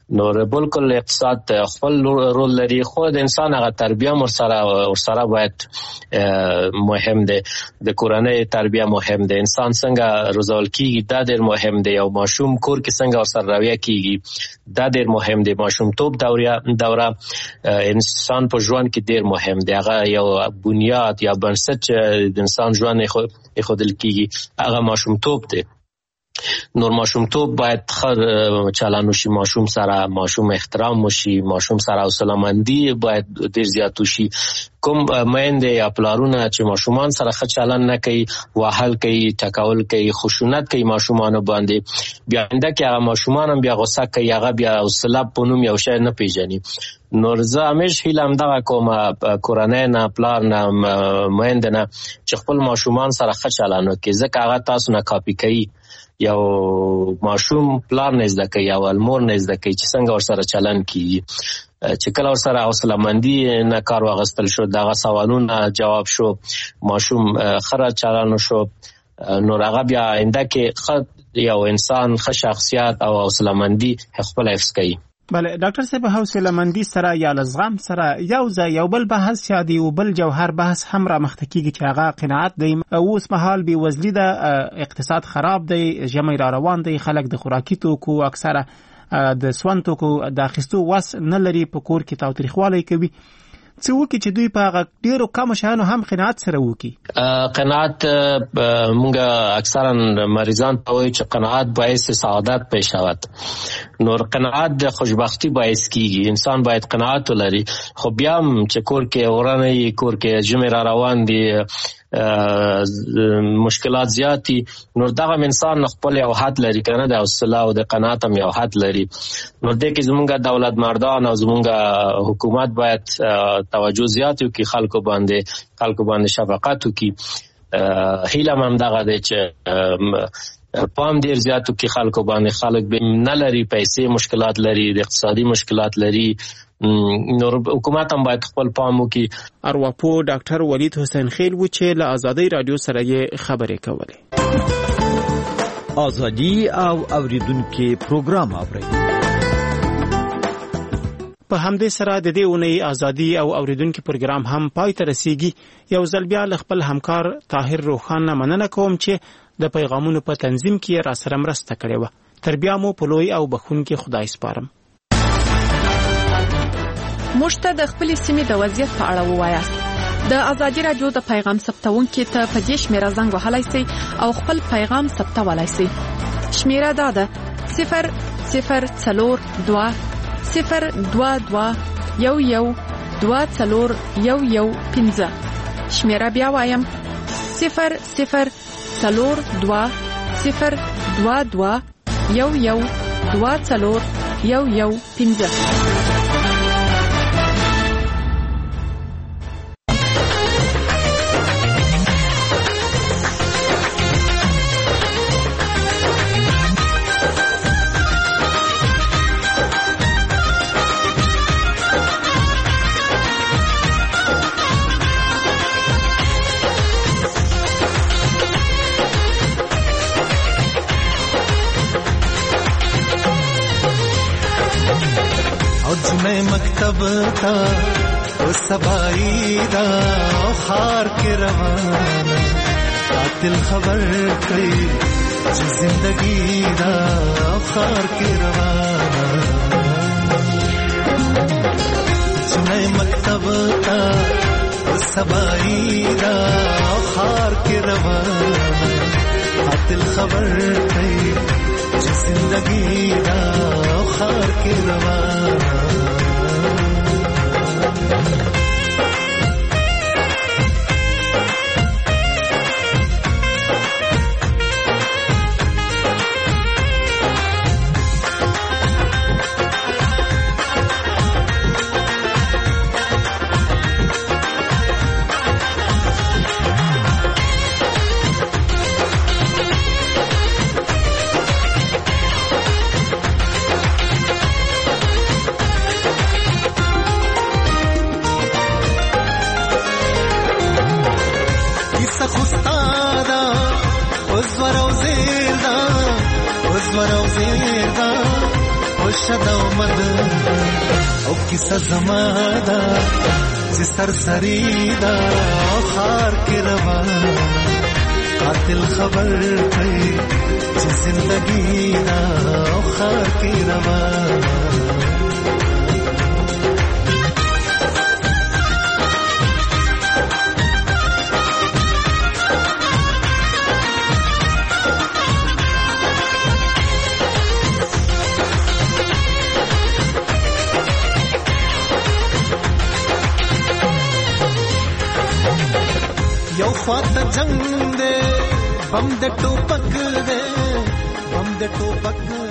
نو بالکل اقتصاد خپل رول لري، خو د انسان هغه تربیه ورسره باید مهم دی. د کورنۍ تربیه مهم دی، انسان څنګه روزول کیږي دا ډېر مهم دی، او ماشوم کور کې څنګه ورسره رویه کیږي دا ډېر مهم دی. ماشومتوب دوره انسان په ژوند کې ډېر مهم دی، هغه یو بنیاد یا بنسټ د انسان ژوند ایښودل کیږي، هغه ماشومتوب دی. نور ماشومتوب باید خر چالانو شي، ماشوم سره ماشوم احترام وشي، ماشوم سره حوصله مندي باید ډیر زیات وشي. کوم میندې یا پلارونه چې ماشومان سره ښه چلند نه کوي، وهل کوي، ټکول کوي، خشونت کوي ماشومانو باندې، بیا آینده کې هغه ماشومان هم بیا غوسه کوي، هغه بیا حوصله په نوم یو شی نه پیژني. نور زه همیش هیله همدغه کومه کورنۍ نه، پلار نه، میندې نه چې خپل ماشومان سره ښه چلند وکړي، ځکه هغه تاسو نه کاپي کوي. یو ماشوم پلار نه زده کوي او مور نه زده کوي چې څنګه ورسره چلند کیږي. چې کله ورسره حوصله مندي نه کار واغستل شو، دغه سوالونه جواب شو، ماشوم خره چلند شو، نو هغه بیا آینده کې یو انسان ښه شخصیت او حوصله مندي خپل حفظ کوي. بله ډاکټر صاحب، حوصله مندي سره یا لزغم سره یو بل بحث یادي او بل جوهر بحث هم را مخته کیږي چې هغه قناعت دی. اوس مهال بې وزلي ده، اقتصاد خراب دی، ژمی را روان دی، خلک د خوراکي توکو اکثره د سون توکو د اخیستو وس نه لري، په کور کې تاوتریخوالی کوي. څه وکړي چې دوی په هغه ډېرو کمو شیانو هم قناعت سره وکړي؟ قناعت مونږ اکثرا مریضان ته وایي چې قناعت باعث سعادت پیش شود. نور قناعت د خوشبختی باعث کیږي، انسان باید قناعت ولري. خو بیا هم چې کور کې اورنه کور کې ژمی را روان دي، مشکلات زیاتی، نور دغه انسان خپل یو حد لري کنه، د حوصله او د قناعت هم یو حد لري. نور دغه زمونږ دولت مردان او زمونږ حکومت باید توجه زیات وکړي، خلکو باندې شفقت وکړي. هیله هم دغه دی چې پام ډیر زیات وکړي خلکو باندې. خلک نه لري پیسې، مشکلات لري، د اقتصادي مشکلات لري، نور حکومت هم باید خپل پام وکړي. ارواپو ډاکټر ولید حسین خیل و چې له آزادۍ رادیو سره یې خبرې کولې. آزادي او اوریدونکو پروګرام اوري. په همدې سره د دې اونۍ آزادي او اوریدونکو پروګرام هم پای ته رسیږي. یو ځل بیا له خپل همکار طاهر روخان نه مننه کوم چې د پیغامونو په تنظیم کې را سره مرسته کړې و. تر بیا مو په لوی او بخښونکي خدای سپارم. موږ ته د خپل سیمې د وضعیت په اړه ووایاست. د آزادي رادیو د پیغام ثبتونکو ته په دې شمیره زنګ وهلای شئ او خپل پیغام ثبتولای شئ. شمیره دا ده 002 022 11 شمیره بیا وایم 002 022 11 مکتب تا او سبائی دا خار کے روانا قاتل خبر کئی جو زندگی دا خار کے روانا جنے مکتب تا او سبائی دا خار کے روانا قاتل خبر کئی جو زندگی دا خار کے روانا مرشد او مدد او کیسه زماده چې سرسری دا خار کې روان قاتل خبر کوي چې زندگی دا خار کې روان یو خواته جنگ دے بم دے ټوپک دے بم دے ټوپک